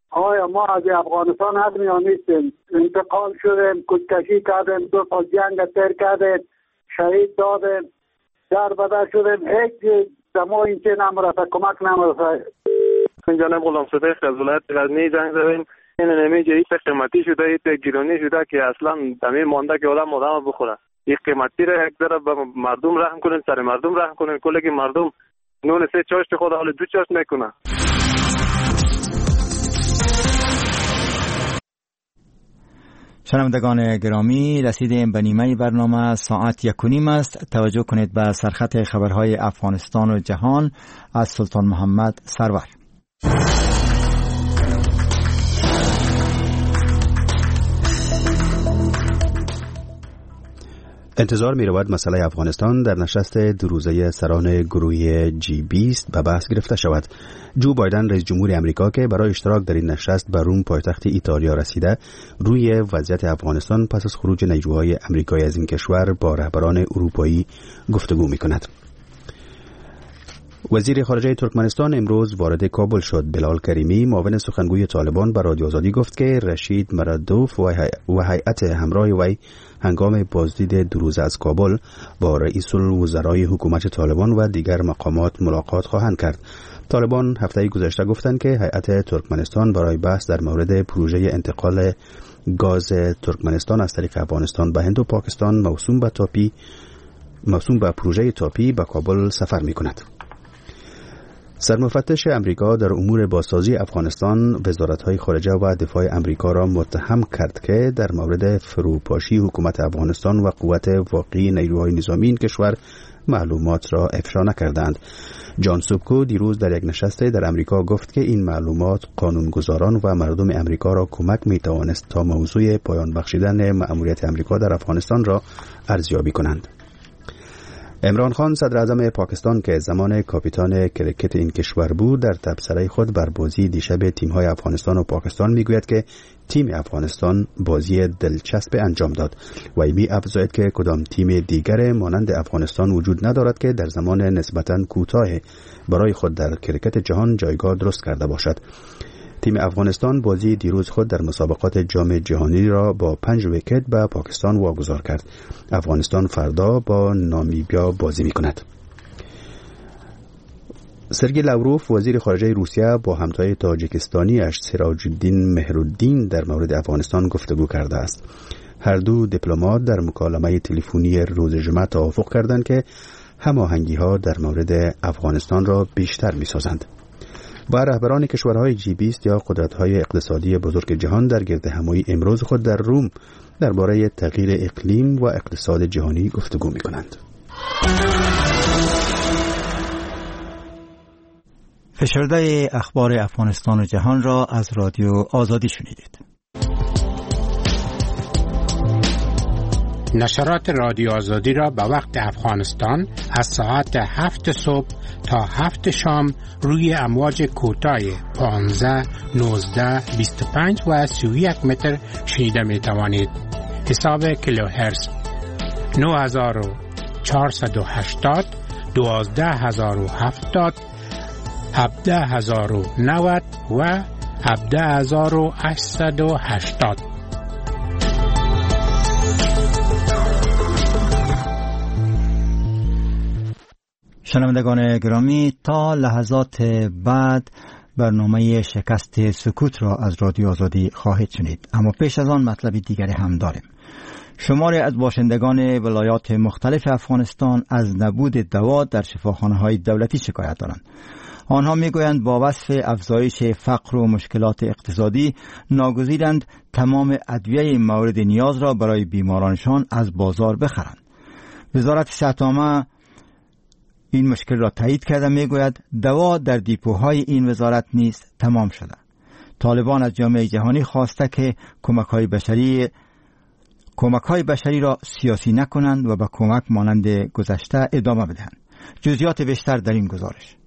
آیا ما از افغانستان هستیم یا نیستیم؟ انتقال شدیم، کشتشی کردیم، 2 سال جنگ تیر کردیم، شهید دادیم، در بدر شدیم، هیچ دما این چه نمرسه، کمک نمرسه. جناب غلام صدیق از ولایت غزنی زنگ زدیم. این نمیجه ایت قیمتی شده، ایت گیرانی شده که اصلا دمی مانده که آدم بخوره. این قیمتی را یک ذره به مردم رحم کنین، سر مردم رحم کنین. کلی که مردم نون 3 چاشت خود حال 2 چاشت میکنه. شنوندگان گرامی، رسیدیم به نیمه برنامه. ساعت 1:30 است. توجه کنید به سرخط خبرهای افغانستان و جهان از سلطان محمد سرور. انتظار می رود مسئله افغانستان در نشست 2 روزه سران گروه G20 به بحث گرفته شود. جو بایدن رئیس جمهور امریکا که برای اشتراک در این نشست به روم پایتخت ایتالیا رسیده، روی وضعیت افغانستان پس از خروج نیروهای امریکایی از این کشور با رهبران اروپایی گفتگو می کند. وزیر خارجه ترکمنستان امروز وارد کابل شد. بلال کریمی معاون سخنگوی طالبان به رادیو آزادی گفت که رشید مرادوف و هیئت همراه وی هنگام بازدید 2 روزه از کابل با رئیس الوزرای حکومت طالبان و دیگر مقامات ملاقات خواهند کرد. طالبان هفته گذشته گفتند که هیئت ترکمنستان برای بحث در مورد پروژه انتقال گاز ترکمنستان از طریق افغانستان به هند و پاکستان موسوم به پروژه تاپی به کابل سفر می‌کند. سرمفتش امریکا در امور بازسازی افغانستان وزارت‌های خارجه و دفاع امریکا را متهم کرد که در مورد فروپاشی حکومت افغانستان و قوت واقعی نیروهای نظامی این کشور معلومات را افشا نکردند. جان سوبکو دیروز در یک نشست در امریکا گفت که این معلومات قانونگذاران و مردم امریکا را کمک می‌توانست تا موضوع پایان بخشیدن مأموریت امریکا در افغانستان را ارزیابی کنند. عمران خان صدر اعظم پاکستان که زمان کاپیتان کرکت این کشور بود در تبصره خود بر بازی دیشب تیم‌های افغانستان و پاکستان میگوید که تیم افغانستان بازی دلچسب انجام داد و می‌افزاید که کدام تیم دیگر مانند افغانستان وجود ندارد که در زمان نسبتاً کوتاه برای خود در کرکت جهان جایگاه درست کرده باشد. تیم افغانستان بازی دیروز خود در مسابقات جام جهانی را با 5 ویکت به پاکستان واگذار کرد. افغانستان فردا با نامیبیا بازی می‌کند. سرگئی لاوروف وزیر خارجه روسیه با همتای تاجیکستانی‌اش سراج الدین مهرالدین در مورد افغانستان گفتگو کرده است. هر دو دیپلمات در مکالمه تلفنی روز جمعه توافق کردند که هماهنگی‌ها در مورد افغانستان را بیشتر می‌سازند. با رهبران کشورهای G20 یا قدرت‌های اقتصادی بزرگ جهان در گردهمایی امروز خود در روم درباره تغییر اقلیم و اقتصاد جهانی گفتگو می‌کنند. فشرده اخبار افغانستان و جهان را از رادیو آزادی شنیدید. نشرات رادیو آزادی را به وقت افغانستان از ساعت 7 صبح تا 7 شام روی امواج کوتاه 15, 19, 25 و 31 متر شنیده می توانید. حساب کیلوهرتز 9480, 12070, 17090 و 17880. شنوندگان گرامی، تا لحظات بعد برنامه شکست سکوت را از رادیو آزادی خواهید شنید، اما پیش از آن مطلبی دیگری هم داریم. شماری از باشندگان ولایات مختلف افغانستان از نبود دوا در شفاخانه‌های دولتی شکایت دارند. آنها میگویند با وصف افزایش فقر و مشکلات اقتصادی ناگزیرند تمام ادویه مورد نیاز را برای بیمارانشان از بازار بخرند. وزارت صحت عامه این مشکل را تایید کرده، میگوید دوا در دیپوهای این وزارت نیز تمام شده. طالبان از جامعه جهانی خواسته که کمک‌های بشری را سیاسی نکنند و به کمک مانند گذشته ادامه بدهند. جزئیات بیشتر در این گزارش.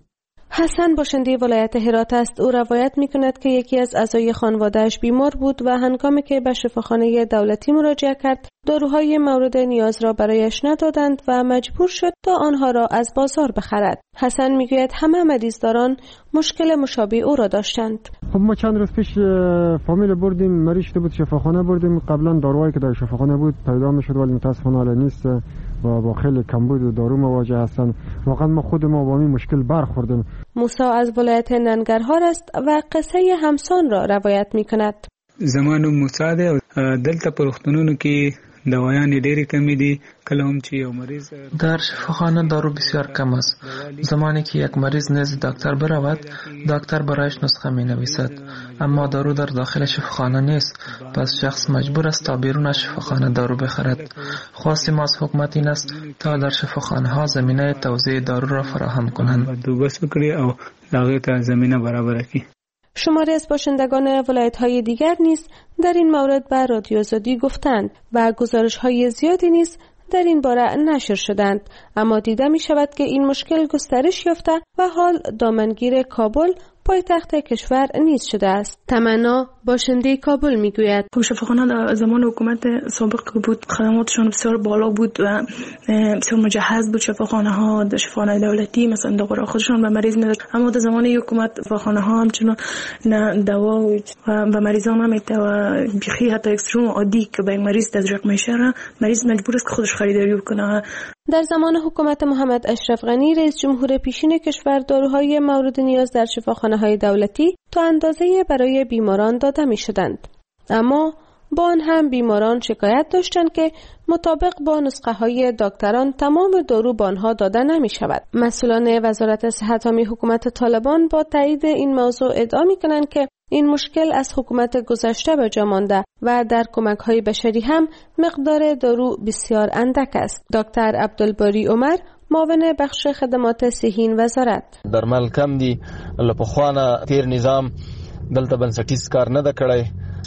حسن باشنده ولایت هرات است. او روایت می‌کند که یکی از اعضای خانواده‌اش بیمار بود و هنگامی که به شفاخانه دولتی مراجعه کرد داروهای مورد نیاز را برایش ندادند و مجبور شد تا آنها را از بازار بخرد. حسن میگوید همه مریضداران مشکل مشابه او را داشتند. خب ما چند روز پیش فامیل بردیم، مریض شده بود، شفاخانه بردیم. قبلا داروهایی که در شفاخانه بود پیدا میشد ولی متاسفانه حالا نیست و با خیلی کمبود و دارو مواجه هستند. واقعا ما خود ما با این مشکل برخوردیم. موسی از ولایت ننگرهار است و قصه همسان را روایت میکند. زمان موسی ده دلته په روغتونونو کې دوایان ډېرې کمی دي. کله هم چې یو مریض در شفاخانه دارو بسیار کم است. زمانی که یک مریض نزد دکتر برود دکتر برایش نسخه می نویسد، اما دارو در داخل شفاخانه نیست، پس شخص مجبور است تا بیرون از شفاخانه دارو بخرد. خواست ما از حکومت این است تا در شفاخانه ها زمینه توزیع دارو را فراهم کنند. بندوبست وکړي او هغې ته زمینه برابر کړي. شماری از باشندگان ولایت‌های دیگر نیز در این مورد به رادیو آزادی گفتند و گزارش‌های زیادی نیز در این باره نشر شدند، اما دیده می‌شود که این مشکل گسترش یافته و حال دامنگیر کابل پایتخت کشور نیز شده است. تمنا باشنده کابل میگوید شفاخانه در زمان حکومت سابق بود خدماتشان بسیار بالا بود و بسیار مجهز بود. شفاخانه ها شفاخانه دولتی مثلا دغرا خودشان به مریض نداشت، اما در زمان حکومت شفاخانه ها همچنان نه دوا و مریضان نمیده و بیخی حتی اکستروم عادی که به مریض تزریق میشه مریض مجبور است که خودش خریداری کنه. در زمان حکومت محمد اشرف غنی رئیس جمهور پیشین کشور داروهای مورد نیاز در شفاخانه‌های دولتی تا اندازه برای بیماران داده می‌شدند، اما با آن هم بیماران شکایت داشتند که مطابق با نسخه‌های دکتران تمام دارو به آنها داده نمی‌شود. مسئولان وزارت صحت عامه حکومت طالبان با تایید این موضوع ادعا می‌کنند که این مشکل از حکومت گذشته به جا مانده و در کمک‌های بشری هم مقدار دارو بسیار اندک است. دکتر عبدالباری عمر معاون بخش خدمات صحی وزارت: درمل کم دي لپخوانه تیر نظام دلته بنسټیز کار نه کړی.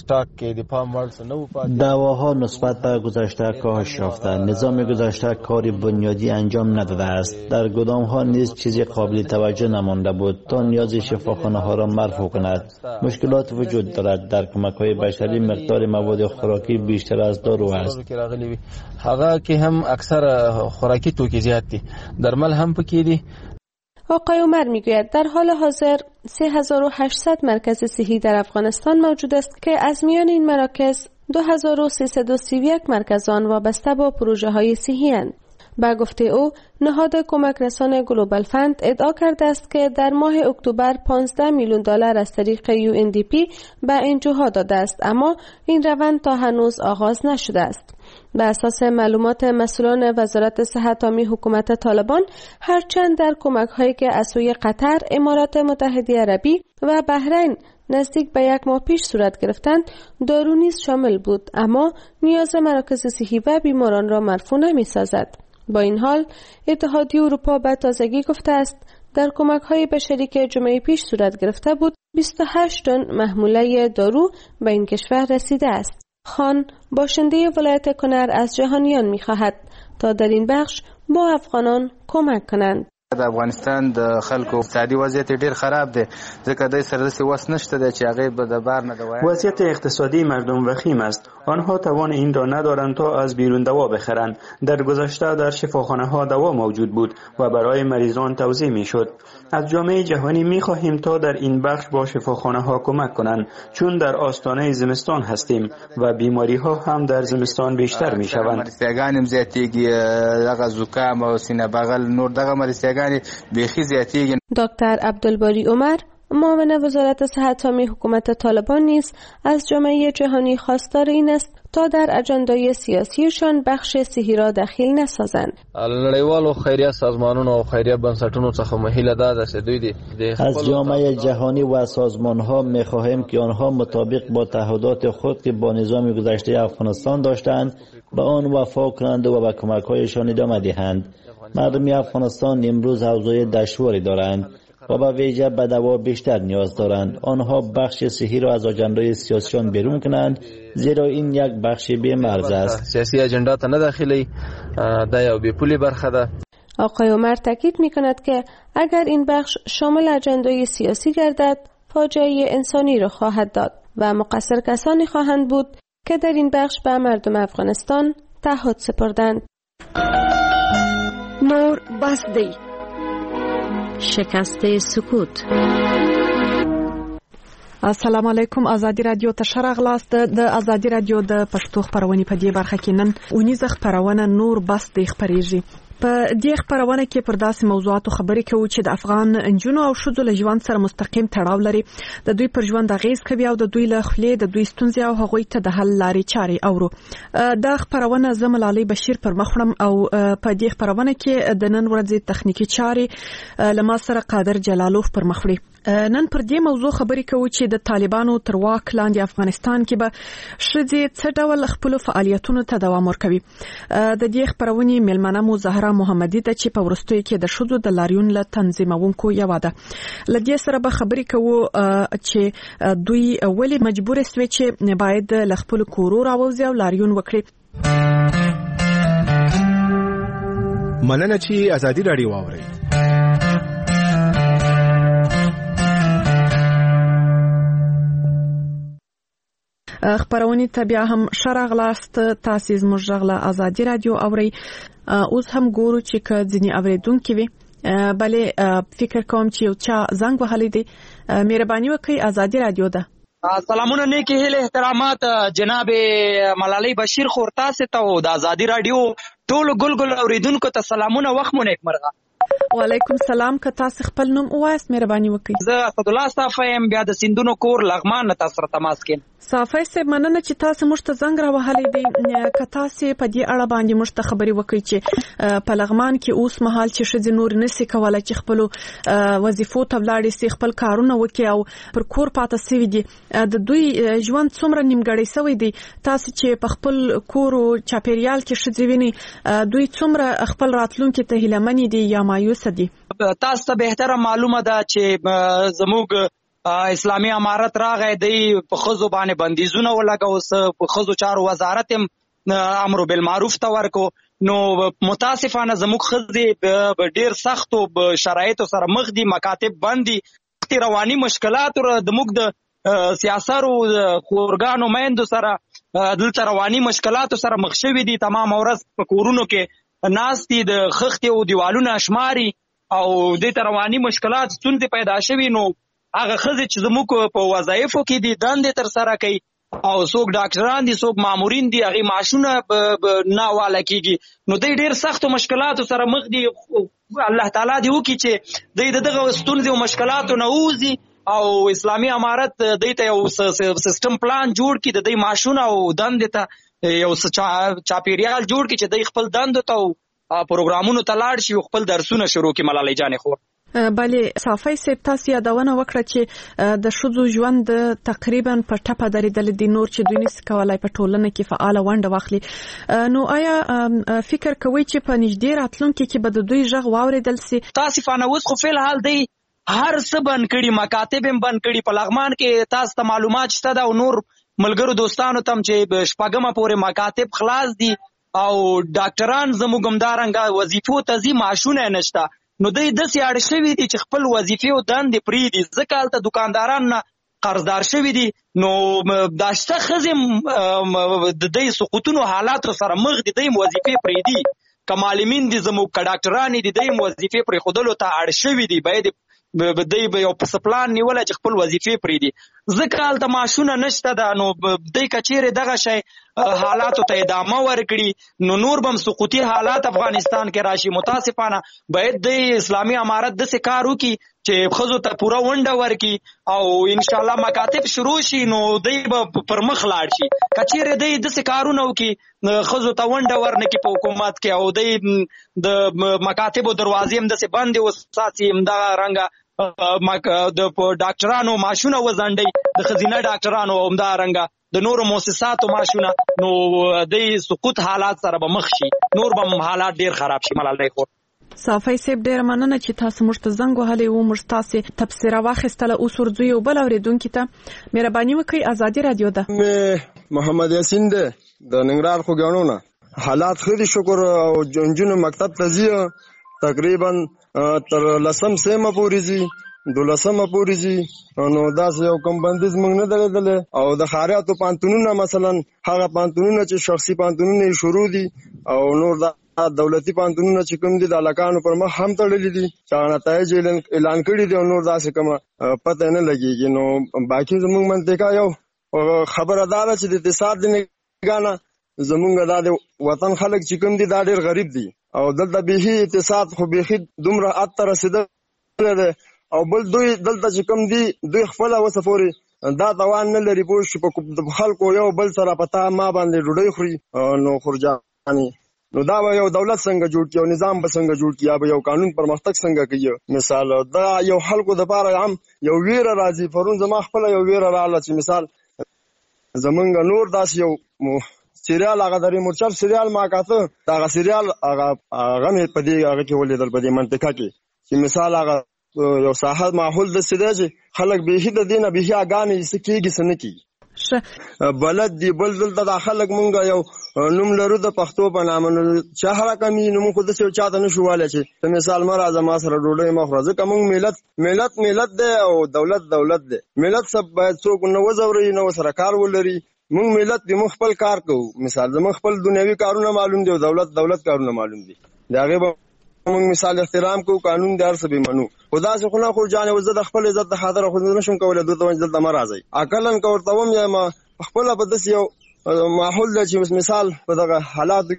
دواها نسبت به گذشته کاهش یافته. نظام گذشته کاری بنیادی انجام نداده است. در گدام ها نیز چیزی قابل توجه نمانده بود تا نیاز شفاخانه ها را مرفوع کند. مشکلات وجود دارد. در کمک های بشری مقدار مواد خوراکی بیشتر از دارو است. هغه که هم اکثر خوراکی توکی زیاد دي، درمل هم پکې دي. آقای عمر میگوید در حال حاضر 3800 مرکز صحی در افغانستان موجود است که از میان این مراکز 2331 مرکز آن وابسته با پروژه های صحی اند. با گفته او نهاد کمک رسان گلوبال فند ادعا کرده است که در ماه اکتبر 15 میلیون دلار از طریق UNDP به انجوها داده است، اما این روند تا هنوز آغاز نشده است. به اساس معلومات مسئولان وزارت صحت عامه حکومت طالبان، هرچند در کمک هایی که از سوی قطر، امارات متحده عربی و بحرین نزدیک به 1 ماه پیش صورت گرفتند، دارو نیز شامل بود، اما نیاز مراکز صحی و بیماران را مرفوع نمی سازد. با این حال اتحادیه اروپا به تازگی گفته است در کمک های بشری که جمعه پیش صورت گرفته بود 28 تن محموله دارو به این کشور رسیده است. خان باشنده ولایت کنر از جهانیان می خواهد تا در این بخش با افغانان کمک کنند. د افغانستان د خلکو اقتصادي وضعیت ډیر خراب دی، ځکه د سررسی وس نشته دی چې هغه به د بار نه دوا. وضعیت اقتصادی مردم وخیم است. آنها توان این را ندارند تا از بیرون دوا بخرند. در گذشته در شفاخانه ها دوا موجود بود و برای مریضان توزیع می شد. از جامعه جهانی می خواهیم تا در این بخش با شفاخانه ها کمک کنند، چون در آستانه زمستان هستیم و بیماری ها هم در زمستان بیشتر می شوند. مرستیاګانې زیاتېږي، دغه زکام او سینه بغل نور دغه مرستیاګانې بیخي زیاتېږي. دکتر عبدالباری عمر معاون وزارت صحت عامه حکومت طالبان نیز از جامعه جهانی خواستار این است تا در اجندای سیاسیشان بخش صحی را دخیل نسازند. نړیوالو خیریه سازمانونو او خیریه بنسټونو څخه مهیله ده چې دوی از جامعه جهانی و سازمانها می‌خواهیم که آنها مطابق با تعهدات خود که با نظام گذشته افغانستان داشتند به آن وفا کنند و به کمک‌هایشان ادامه دهند. مردم افغانستان امروز اوضاع دشواری دارند و به ویژه به دوا بیشتر نیاز دارند. آنها بخش صحی را از اجندای سیاسیشان بیرون کنند، زیرا این یک بخش بی مرز است. سیاسی اجندا ته نه داخلي، دا یو بې پولي برخه ده. آقای عمر تاکید می‌کند که اگر این بخش شامل اجندای سیاسی گردد فاجعه انسانی را خواهد داد و مقصر کسانی خواهند بود که در این بخش به مردم افغانستان تعهد سپردند. نور بس دی. شکست سکوت. السلام علیکم. ازادي رادیو ته شرغلاست. د ازادي رادیو د پښتو خبرونه په دې برخه کې نن اونیزه خبرونه نور بس دی خبريږي. په دې خبرونه کې پر داسې موضوعاتو خبرې کوو چې د افغان انجونو او ښځو له ژوند سره مستقیم تړاو لري، د دوی پر ژوند اغیز کوي او د دوی له خولې د دوی ستونزې او هغوی ته د حل لارې چارې اورو. دا خبرونه زه ملالۍ بشیر پر مخ وړم او په دې خبرونه کې د نن ورځې تخنیکی چارې له ما سره قادر جلالوف پر مخ وړي. نن پر دې موضوع خبرې کوو چې د طالبانو تر واک لاندې افغانستان کې به ښځې څه ډول خپل فعالیتونو ته دوام ورکوي. د دې خبرونې مېلمنه مو زهرا محمدي ده چې په وروستیو کې د ښځو د لاریون له تنظیمونکو یوه ده. له دې سره به خبرې کوو چې دوی ولې مجبور شوي چې باید له خپل کورو راووځي او لاریون وکړي. مننه چې ازادي راډیو واورئ. خبرونه ته بیا هم شرغلاست. تاسو زموږ غلا ازادي رادیو اورئ. اوس هم ګورو چې ځینې اوریدونکو وي بلې فکر کوم چې یو چا زنګ وهلی دی. مهرباني وکړئ. ازادي رادیو ده. سلامونه نیکی هیله احترامات جناب ملالۍ بشیر خور تاسو ته او د ازادي رادیو ټول ګل اوریدونکو ته سلامونه. وخت مو نیکمرغه. وعلیکم سلام. که تاسو خپل نوم ووایاست مهرباني وکړئ. زه اسدالله صافی یم، بیا د سیندونو کور لغمان تاسو سره تماس کیم. صافی صاحب مننه چې تاسو موږ ته زنګ راوهلی دی. که تاسو په دې اړه باندې موږ ته خبرې وکړئ چې په لغمان کې اوس مهال چې ښځې نور نشي کولای چې خپل وظیفو ته ولاړې شي، خپل کارونه وکړي او پر کور پاتې شوي دي، د دوی ژوند څومره نیمګړی شوی دی؟ تاسو چې په خپل کور او چاپیریال کې ښځې ویني، دوی څومره خپل راتلونکي ته هیلهمنې دي یا مایوسه دي؟ تاسو ته بهتره معلومه ده چې زموږ اسلامي امارت راغی دی په خزو باندې بندیزونه ولګاو، په خزو چارو وزارت امر بالمعروف ته ورکو. نو متاسفانه زموږ خزې ډیر سختو شرایطو سره مخ دي، مکاتب بندي، رواني مشکلات د موږ د سیاسرو خورګانو میندو سره دلته رواني مشکلاتو سره مخ شوي دي. تمام ورځ په کورونو کې ناستي، د خښتې او دیوالونه شماري او د رواني مشکلات ستونزې پیدا شوي. نو هغه ښځې چې زموږ په وظایفو کې دي دندې تر سره کوي او څوک ډاکټران دي، څوک مامورین دي، هغې معاشونه نه واله کېږي. نو دوی ډېر سختو مشکلاتو سره مخ دي. الله تعالی دې وکړي چې دوی د دغه ستونزې او مشکلاتو نه ووځي او اسلامي امارت دوی ته یو سیستم پلان جوړ کړي، د دوی معاشونه او دندې ته یو چاپیریال جوړ کړي چې دوی خپل دندو ته او پروګرامونو ته لاړ شي او خپل درسونه شروع کړي. ملالۍ جانې خور. بله صافی صاحب تاسو یادونه وکړه چې د ښځو ژوند تقریبا په ټپه درېدلی دی، نور چې دوی نشي کولای په ټولنه کې فعاله ونډه واخلي. نو آیا فکر کوئ چې په نږدې راتلونکي کې به د دوی غږ واورېدل سي؟ تاسفانه اوس خو فی الحال دی هر څه بند کړي، مکاتب هم بند کړي. په لغمان کې تاسو ته معلومات شته ده او نور ملګرو دوستانو تم چې شپږمه پورې مکاتب خلاص دي او ډاکټران زموږ همدارنګه وظیفو ته ځي، معاشونه نشته. نو دوی داسې اړ شوي دي چې خپل وظیفې او دندې پرېږدي، ځکه هلته دوکانداران نه قرضدار شوي دي. نو دا شته ښځې د دوی سقوطونو حالاتو سره مخ دي، دوی وظیفې پرېږدي. که معلمین دي زموږ، که ډاکټران دي، دوی وظیفې پرېښودلو ته اړ شوي دي. باید دوی به یو پس پلان نیولی چې خپل وظیفې پرېږدي، ځکه هلته معاشونه نشته ده. نو دوی که چیرې دغه شی حالاتو ته ادامه ورکړي نو نور به هم سقوطي حالات افغانستان کې راشي. متاسفانه باید د اسلامي امارت داسې کار وکړي چې ښځو ته پوره ونډه ورکړي او انشاءالله مکاتب شروع شي نو دوی به پر مخ لاړ شي. که چیرې دوی داسې کارونه وکړي ښځو ته ونډه ورنکړي په حکومت کې او دوی د مکاتبو دروازې هم داسې بندې وساتي، همدغه رنګه د ډاکټرانو معاشونه وځنډي، د ښځینه ډاکټرانو همدارنګه د نورو مؤسساتو معاشونه، نو د سقوط حالات سره به مخ شي، نور به حالات ډیر خراب شي. ملالۍ خور. صافی صاحب ډیر مننه چې تاسو موږ ته زنګ وهلی و، موږ تاسو تبصره واخیستله. اوس ورځو یو بل اورېدونکي ته مهرباني وکړئ. ازادي رادیو ده. محمد یاسین ده د ننګرهار خوږیاڼو نه. حالات ښه دي شکر، او نجونو مکتب ته ځي تقریبا تر 10 سیمه پورې ځي 12 پورې ځي نو داسې یو کم بندیز موږ نه درېدلې او د خاریاتو پانتونونه مثلا هغه پانتونونه چې شخصي پانتونونه شروع دي او نور د دولتي پانتونونه چې کوم دي د علاقانو پر مخ هم تړلې دي چې نتایج اعلان کړي دي او نور داسې کومه پته نه لګيږي نو باقي زموږ منطقه یو خبره ده چې د اقتصاد د نگانه زموږ د وطن خلک چې کوم دي دا ډېر غریب دي او دلته به اقتصاد خو به دومره اتر رسیدل ده او بل دوی دلته چې کوم دي دوی خپل وسفوري دا توان نه لري پوه شي په خلکو یو بل سره پتا ما باندې ډوډۍ خوري نو خورجاني نو دا یو دولت څنګه جوړ کیو نظام به څنګه جوړ کیو به یو قانون پرمختګ څنګه کوي مثال دا یو خلکو د پاره هم یو ویره راځي پرون زما خپل یو ویره رااله چې مثال زمونږ نور داس یو سریال هغه درې مرچل سریال ما کاته دا سریال هغه مې په دې هغه کې ولیدل په دې منطقه کې چې مثال هغه یو ساحه ماحول د سده چې خلک به د دینه به اګانې سکیږي سنکی بلد دی بل دلته د خلک مونږ یو نوم لرو د پښتو په نامه شهر کمی نوم خو د څه چاته نشواله چې مثال ما راځه ما سره ډوډۍ مخرزه کوم ملت دی او دولت دی ملت سب باید څوک نو وزوري نو سره کار ولري مونږ ملت دی مخ خپل کار کوو مثال زموږ خپل دنیوي کارونه معلوم دي او دولت کارونه معلوم دي دا غیبه موږ مثال احترام کو قانون دار سبي منو خدا سے خنا خو جان وزد خپل عزت د خاطر خو نشم کولای دوه وجل د مرزي عقلن کوړتوم یا ما خپل په دس یو ماحول د چې مثال په دغه حالات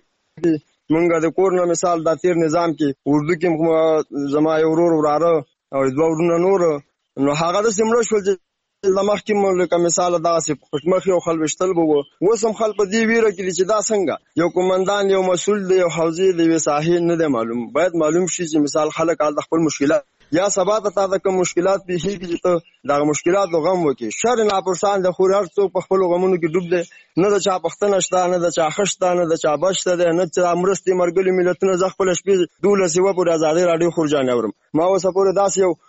کې مونږ د کورن مثال د تیر نظام کې اردو کې زما یو وراره او دوه ورونه نور نو هغه د سیمړو شول لمخکې ملک مثال دا سي پټمخ یو خل وشتل بو وسم خل په دی ویره کې چې دا څنګه یو کمانډان یو مسول دی یو حوزي دی وساحل نه دی معلوم باید معلوم شي چې مثال خلک د خپل مشکلات یا سبا ته د کوم مشکلات پیښیږي چې دا مشکلات غم وکي شر نه پرسان د خورار څوک په خپل غمونو کې ډوب دی نه د چا پښتنه شته نه د چا خشته نه د چا بشته دی نه چې امرستي مرګلي ملتونه ځ خپل شپې دوله سیوا پر ازادي راډیو خورجان اورم ما اوسه پورې داس یو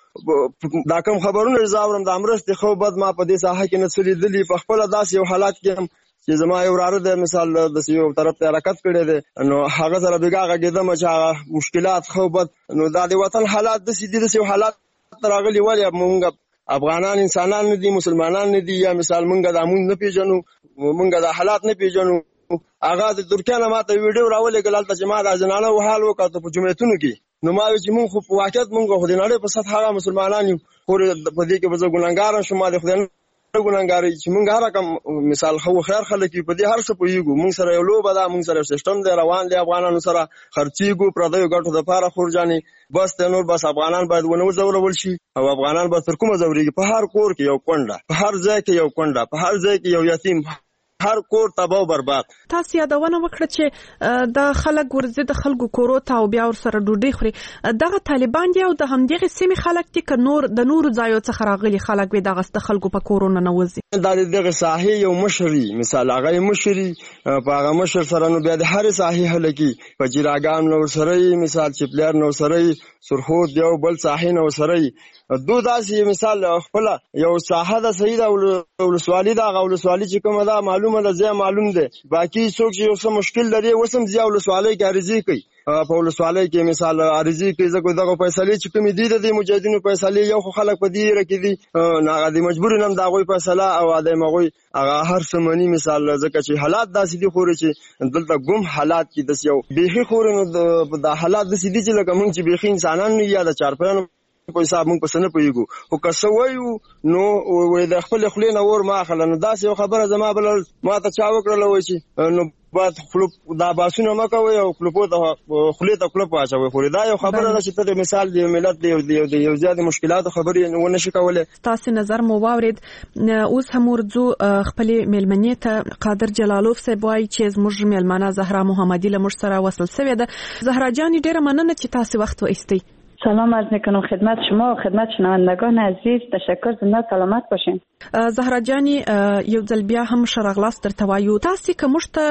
دا کوم خبرونه زاورم د امرستي خو بد ما په دې ساحه کې نسلي دلی په خپل داس یو حالات کې چې زما یو وراره د مثال د یو طرف ته حرکت کړي دي نو هغه سره بیګه کېدم چې مشکلات خو بد نو د وطن حالات د سیدي د حالات راغلي ولی مونږ افغانان انسانان نه دي مسلمانان نه دي یا مثال مونږ د امون نه پیژنو مونږ د حالات نه پیژنو هغه د ترکیه ماته ویډیو راولې ګلالته چې ما د جنانه وحال وکړه په جمعیتونو کې نو ما چې مونږ خو په واقعیت مونږ خو د نړۍ په سطح هغه مسلمانان یو خو په دې کې به ګناګار شوم د خدای ګناګار چې مونږ هر کوم مثال خو خیر خلک په دې هر څه پویګو مونږ سره یو لوبه ده مونږ سره سیستم دی روان دی افغانانو سره خرچيګو پردیو ګټو د پاره خورجاني بس ته نور بس افغانان باید ونه زورول شي او افغانان به تر کومه زوريږي په هر کور کې یو کونډه په هر ځای کې یو کونډه په هر ځای کې یو یتیم هر کور تباہ او برباد تاسو یادونه وکړه چې د خلک ورزه د خلکو کورو ته او بیا ور سره ډوډۍ خوري دغه طالبان دی او د همدغه سیمه خلک دي ک نور د نور ځایو څخه راغلي خلک وي دغه د خلکو په کورونه نوځي د دغه ساحه یو مشري مثال هغه مشري په هغه مشر سره نو بیا د هر ساحه هلکی په جراګان نو سره مثال چپلر نو سره سرخود یو بل ساحه نو سره دو داسې مثال خپل یو ساحه د سید او ولسوالي دا ولسوالي چې کومه دا معلومه ده زه معلوم ده باقي څوک چې یو مشکل لري وسم زیاو ولسوالي کې عرضی کوي په ولسوالي کې مثال عرضی کوي زګو دغه فیصله چې کوم دي د مجاهدینو فیصله یو خلک په دې رکې دي نه غدي مجبور نم دا غوي فیصله او د مغوي هغه هر سمني مثال زکه چې حالات داسې دي خوري چې دلته ګم حالات کې د یو بيخي خورنو د حالات داسې دي چې لکه مونږ چې بيخي انسانان نه یا د چارپیانو په حساب مونږ پسنه پويګو او که سویو نو وې د خپل خلینو ور ما خلنه داسې یو خبره زما بل ما ته چا وکړل وای چې نو بعد خلوب دا باسونه مکوي او خلوبو ته خلیته خلوب واچوي خو دا یو خبره ده چې ته مثال دی ملت دی یو زیات مشکلات خبرې نه نشي کولای تاسو نظر مو واورید اوس هم ورځو خپل ملمنې ته قادر جلالوف صاحب وای چې زموږ ملمنه زهرا محمدی له مش سره وصل سوی ده زهرا جان ډیره مننه چې تاسو وخت وایستی سلام عرض میکنم خدمت شما و خدمت شنوندگان عزیز تشکر زنده سلامت باشین زهرا جانی یو ځل بیا هم شرغلاس درته وایو تاسو کومشته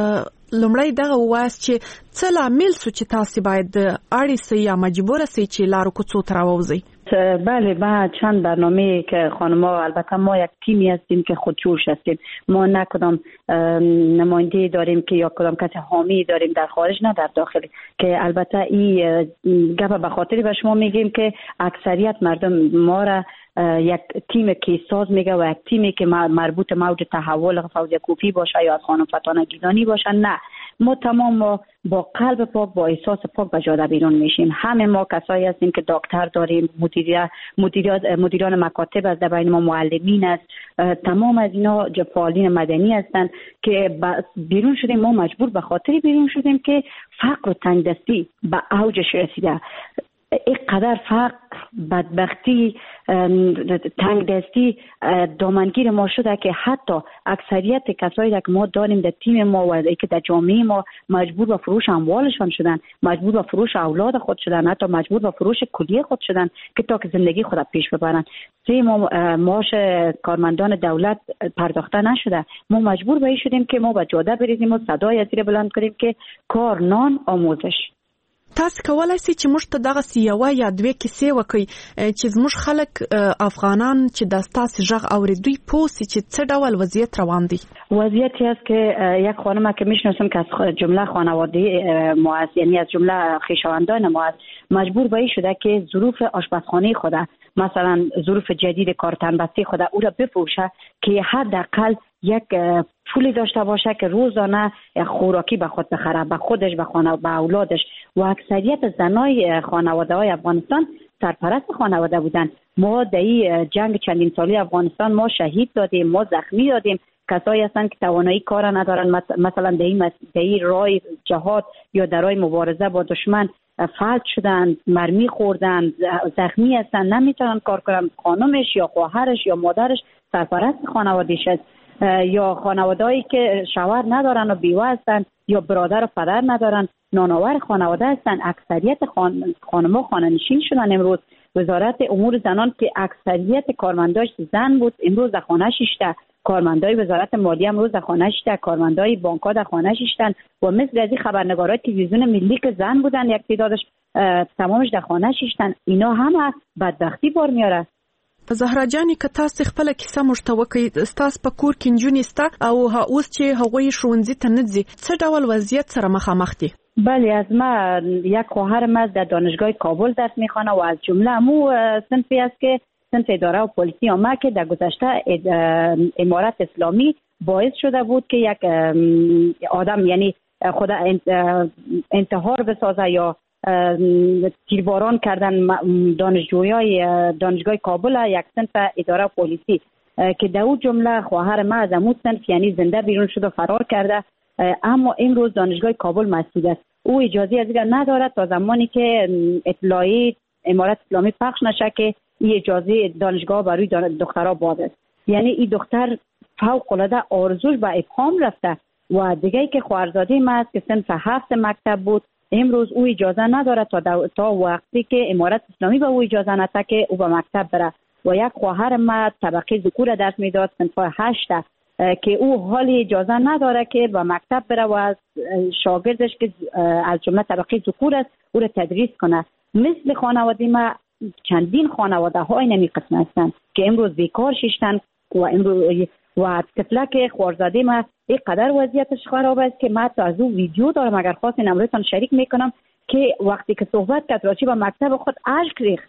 لومړی دغه واس چې څه لامل سو چې تاسو باید اړ سي یا مجبور سي چې لارو کوڅو تر راوځي بله، ما چند برنامه که خانم‌ها، البته ما یک تیمی هستیم که خودجوش هستیم، ما نه کدام نماینده داریم که یا کدام کسی حامی داریم در خارج نه در داخل، که البته این گپ به خاطر به شما میگیم که اکثریت مردم ما را یک تیم کیساز میگه و یک تیمی که مربوط موج تحول فوزیه کوفی باشه یا از خانم فتانه گیلانی باشه. نه، ما تمام با قلب پاک، با احساس پاک به جاده بیرون میشیم. همه ما کسایی هستیم که دکتر داریم، مدیران مکاتب از بین ما، معلمین است، تمام از اینا فعالین مدنی هستند که بیرون شدیم. ما مجبور به خاطر بیرون شدیم که فقر و تنگدستی به اوجش رسیده. اینقدر فقر، بدبختی، تنگدستی دامنگیر ما شده که حتی اکثریت کسایی که ما داریم در تیم ما و که در جامعه ما مجبور به فروش اموالشان شدن، مجبور به فروش اولاد خود شدن، حتی مجبور به فروش کلیه خود شدن که تا که زندگی خود پیش ببرن. معاش کارمندان دولت پرداخته نشده. ما مجبور به این شدیم که ما به جاده بریزیم و صدای زیر بلند کنیم که کار، نان، آموزش. تاسو کولای شئ چې موږ ته دغه یوه یا دوه کیسې وکړئ چې زموږ خلک افغانان چې د ستاسو غږ اورېدوی پوه شي چې څه ډول وضعیت روان دی. وضعیتی است که یک خانم که میشناسم که از جمله خانواده ما است، یعنی از جمله خویشاوندان ما است، مجبور به این شده که ظروف آشپزخانه خود، مثلا ظروف جدید کارتنبستی خود او را بفروشه که حداقل یک پولی داشته باشه که روزانه خوراکی به خود بخره، به خودش، به اولادش. و اکثریت زنای خانواده های افغانستان سرپرست خانواده بودن. ما در این جنگ چندین سالی افغانستان ما شهید دادیم، ما زخمی دادیم. کسایی هستند که توانایی کار ندارن، مثلا در این راه جهاد یا در راه مبارزه با دشمن فلج شدن، مرمی خوردن، زخمی هستند، نمیتونن کار کنن. خانمش یا خواهرش یا مادرش سرپرست خانواده‌اش است. یا خانواده‌ای که شوهر ندارن و بیوه هستن یا برادر و پدر ندارن، نانآور خانواده هستن. اکثریت خانم‌ها خانه‌نشین شدن. امروز وزارت امور زنان که اکثریت کارمنداش زن بود، امروز در خانه شیشته. کارمندای وزارت مالیه امروز در خانه شیشته، کارمندای بانک‌ها در خانه شیشتن و مثل از این خبرنگارای تلویزیون ملی که زن بودن یک تعدادش تمامش در خانه شیشتن. اینا همه بدبختی بار میاره. زهرا جانې که تاسو خپل کیسه موږ ته وکړئ، ستاسو په کور کې نجونې شته او اوس چې هغوی ښوونځي ته نه ځي، څه ډول وضعیت سره مخامخ دي؟ بله، از ما یک خواهرم از در دانشگاه کابل درس میخوانه و از جمله امو صنفی است که صنف اداره و پلیسی آمد که در گذشته امارت اسلامی باعث شده بود که یک آدم یعنی خود انتحار بسازه یا تیرباران کردن دانشجویای دانشگاه کابل، یک صنف اداره پلیسی که در اون جمله خواهر ما از امون صنف یعنی زنده بیرون شد و فرار کرده. اما امروز دانشگاه کابل مسدود است. او اجازه از این ندارد تا زمانی که اطلاعی امارت اسلامی پخش نشه که این اجازه دانشگاه برای دخترها باز است. یعنی این دختر فوق العاده آرزوش به ابهام رفته. و دیگه که خواهرزاده ما است که صنف 7 مکتب بود، امروز او اجازه نداره تا وقتی که امارت اسلامی به او اجازه نده که او به مکتب بره. و یک خواهر ما طبقه ذکور درس میداد صنف 8 که او حالی اجازه نداره که به مکتب بره و از شاگردش که از جمله طبقه ذکور است او را تدریس کنه. مثل خانواده ما چندین خانواده های نمی قسم هستند که امروز بیکار شیشتن و امروز و طفلک خوارزاده ما اینقدر وضعیتش خراب است که من از اون ویدیو دارم، اگر خواستین امروزتان شریک میکنم که وقتی که صحبت کرد راجع به مکتب خود اشک ریخت،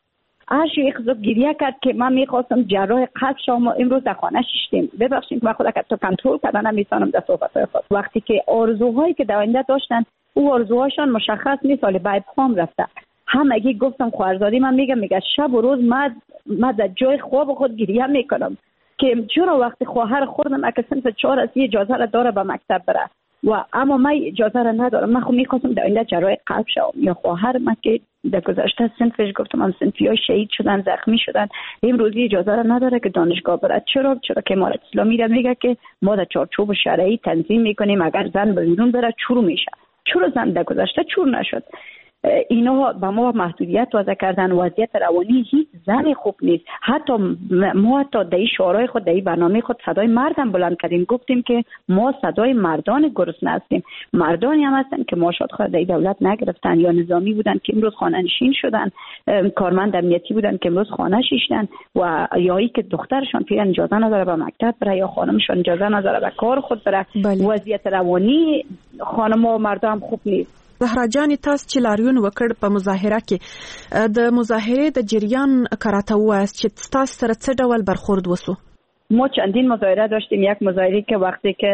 گریه کرد که من میخواستم جراح قلب شما امروز در خانه شیشتیم. ببخشید من خود تو کنترل کردن نمیتونم در صحبت‌های خود. وقتی که آرزوهایی که در آینده داشتن او آرزوهاشون مشخص نیست، ولی به ابهام رفته. همگی گفتم خواهرزاده من میگه شب و روز من در جای خواب خود گریه میکنم که چرا وقتی خواهر خودم اگه صنف 4 از اجازه را داره به مکتب بره و اما من اجازه را ندارم. من خب میخواستم در آینده جراح قلب شوم. یا خواهر من که در گذشته صنفش گفتم هم صنفی‌ها شهید شدن، زخمی شدن، امروزی اجازه را نداره که دانشگاه بره. چرا که امارت اسلامی را میگه که ما در چارچوب شرعی تنظیم میکنیم، اگر زن به بیرون بره چور میشه. چرا زن در گذشته چور نشد؟ اینا به ما محدودیت وضع کردن. وضعیت روانی هیچ زنی خوب نیست. حتی ما در این شعارهای خود، در این برنامه خود صدای مردم بلند کردیم، گفتیم که ما صدای مردان گرسنه هستیم. مردانی هم هستن که ماشات خود در دولت نگرفتن، یا نظامی بودن که امروز خانه نشین شدن، کارمند امنیتی بودن که امروز خانه شیشتن، و یایی که دخترشان پیرن اجازه نداره به مکتب بره، یا خانمشان اجازه نداره به کار خود بره. وضعیت روانی خانم و مردم خوب نیست. زهرا جان، تاسو چې لاریون وکړ په مظاهره کې د مظاهره د جریان کراته وایست چې تاسو سره څه ډول برخورد وسو؟ ما چندین مظاهره داشتیم. یک مظاهره که وقتی که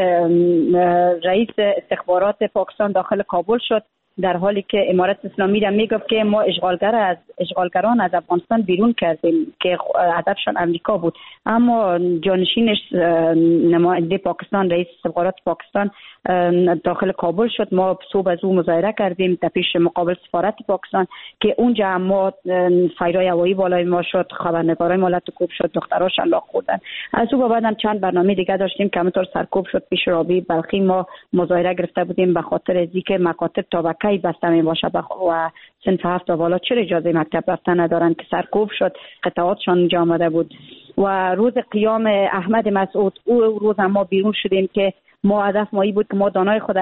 رئیس استخبارات پاکستان داخل کابل شد، در حالی که امارت اسلامی را میگفت که ما اشغالگران از افغانستان بیرون کردیم که هدفشان امریکا بود، اما جانشینش نماینده پاکستان، رئیس استخبارات پاکستان داخل کابل شد. ما صبح از او مظاهره کردیم در پیش مقابل سفارت پاکستان که اونجا ما فایرای هوایی بالای ما شد، خبرنگارای ما لطکوب شد، دختراشان لاخ خوردن. از او بعد هم چند برنامه دیگه داشتیم که همینطور سرکوب شد. پیش رابی بلخی ما مظاهره گرفته بودیم به خاطر اینکه مکاتب تا کی بسته می باشه و صنف 7 تا بالا چرا اجازه مکتب رفتن ندارن، که سرکوب شد، قطعاتشان اینجا آمده بود. و روز قیام احمد مسعود، او روز ما بیرون شدیم که ما هدف مایی بود که ما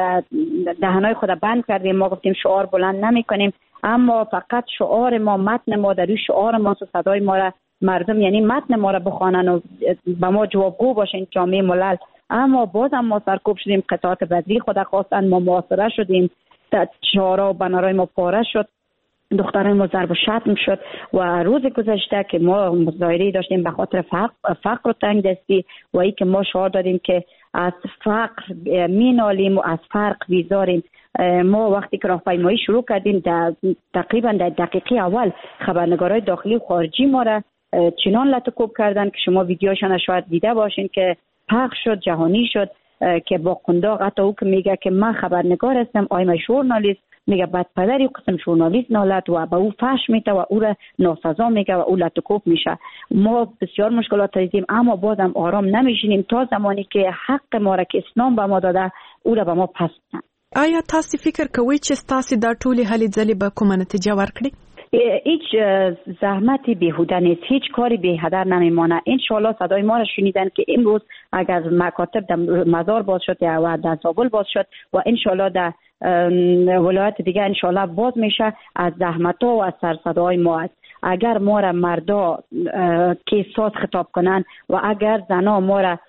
دهنای خود بند کردیم. ما گفتیم شعار بلند نمی کنیم، اما فقط شعار ما، متن ما، در روی شعار ما صدای ما را مردم، یعنی متن ما را بخوانن و به ما جوابگو باشین جامعه ملل. اما بازم ما سرکوب شدیم، قطعات بدلی خود خواستن، ما محاصره شدیم، شعارها و بنرهای ما پاره شد، دخترای ما ضرب و شتم شد. و روز گذشته که ما مظاهره داشتیم به خاطر فقر و تنگ دستی، و ای که ما شعار دادیم که از فقر مینالیم و از فرق بیزاریم. ما وقتی که راهپیمایی شروع کردیم، تقریبا در دقیقه اول خبرنگارای داخلی و خارجی ما را چنان لطکوب کردن که شما ویدیوشان شاید دیده باشین که پخش شد، جهانی شد، که با قنداق حتی او که میگه که من خبرنگار هستم، آیم ژورنالیست، میگه بعد پدری قسم ژورنالیست نالت و به او فحش میده و او را ناسزا میگه و او لطکوب میشه. ما بسیار مشکلات دیدیم، اما بازم آرام نمیشینیم تا زمانی که حق ما را که اسلام به ما داده او را به ما پس بدن. آیا تاسو فکر کوئ چې تاسو دا ټولې هلې ځلې به کومه نتیجه ورکړي؟ هیچ زحمتی بیهوده نیست، هیچ کاری بی هدر نمیمانه. انشالله صدای ما را شنیدن که امروز اگر مکاتب در مزار باز شد و در زابل باز شد و انشالله در ولایت دیگه انشالله باز میشه، از زحمت ها و از سرصدای ما است. اگر ما را مردا که ساز خطاب کنن و اگر زنا ما را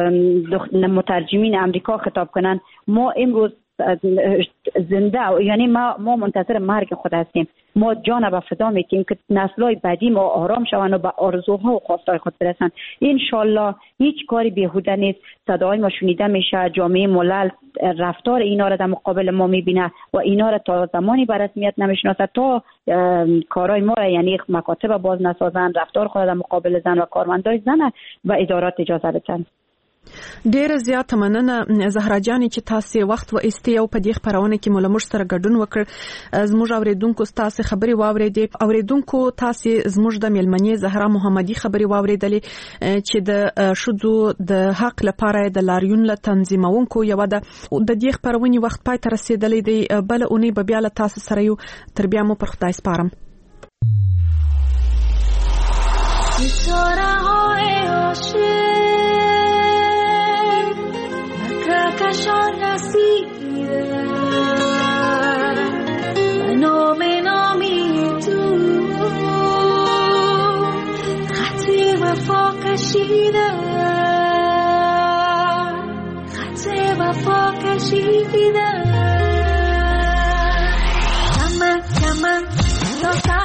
مترجمین امریکا خطاب کنن، ما امروز زنده، یعنی ما منتظر مرگ خود هستیم. ما جان به فدا میکنیم که نسل‌های بعدی ما آرام شوند و به آرزوها و خواستهای خود برسن. انشالله هیچ کاری بیهوده نیست، صدای ما شنیده میشه، جامعه ملل رفتار اینا را در مقابل ما میبینه و اینا را تا زمانی به رسمیت نمیشناسه تا کارهای ما را، یعنی مکاتب باز نسازن، رفتار خود در مقابل زن و کارمندای زن و ادارات اجازه بدن. ډیره زیاته مننه زهرا جان چې تاسو وخت و ایستي او په دې خبرونه کې ملمر سره ګډون وکړ. زموږ اوریدونکو تاسو خبري واوریدې، اوریدونکو تاسو زموږ د ملمنې زهرا محمدي خبري واوریدلې چې د شذو د حق لپاره د لاریون له تنظیمونکو یو د دې خبرونې وخت پای ته رسیدلې دی. بل اونۍ به بیا له تاسو سره یو، تر بیا مو پر خدای سپارم. کشان رسیده و نامی تو خط وفا کشیده، خط وفا کشیده. کمن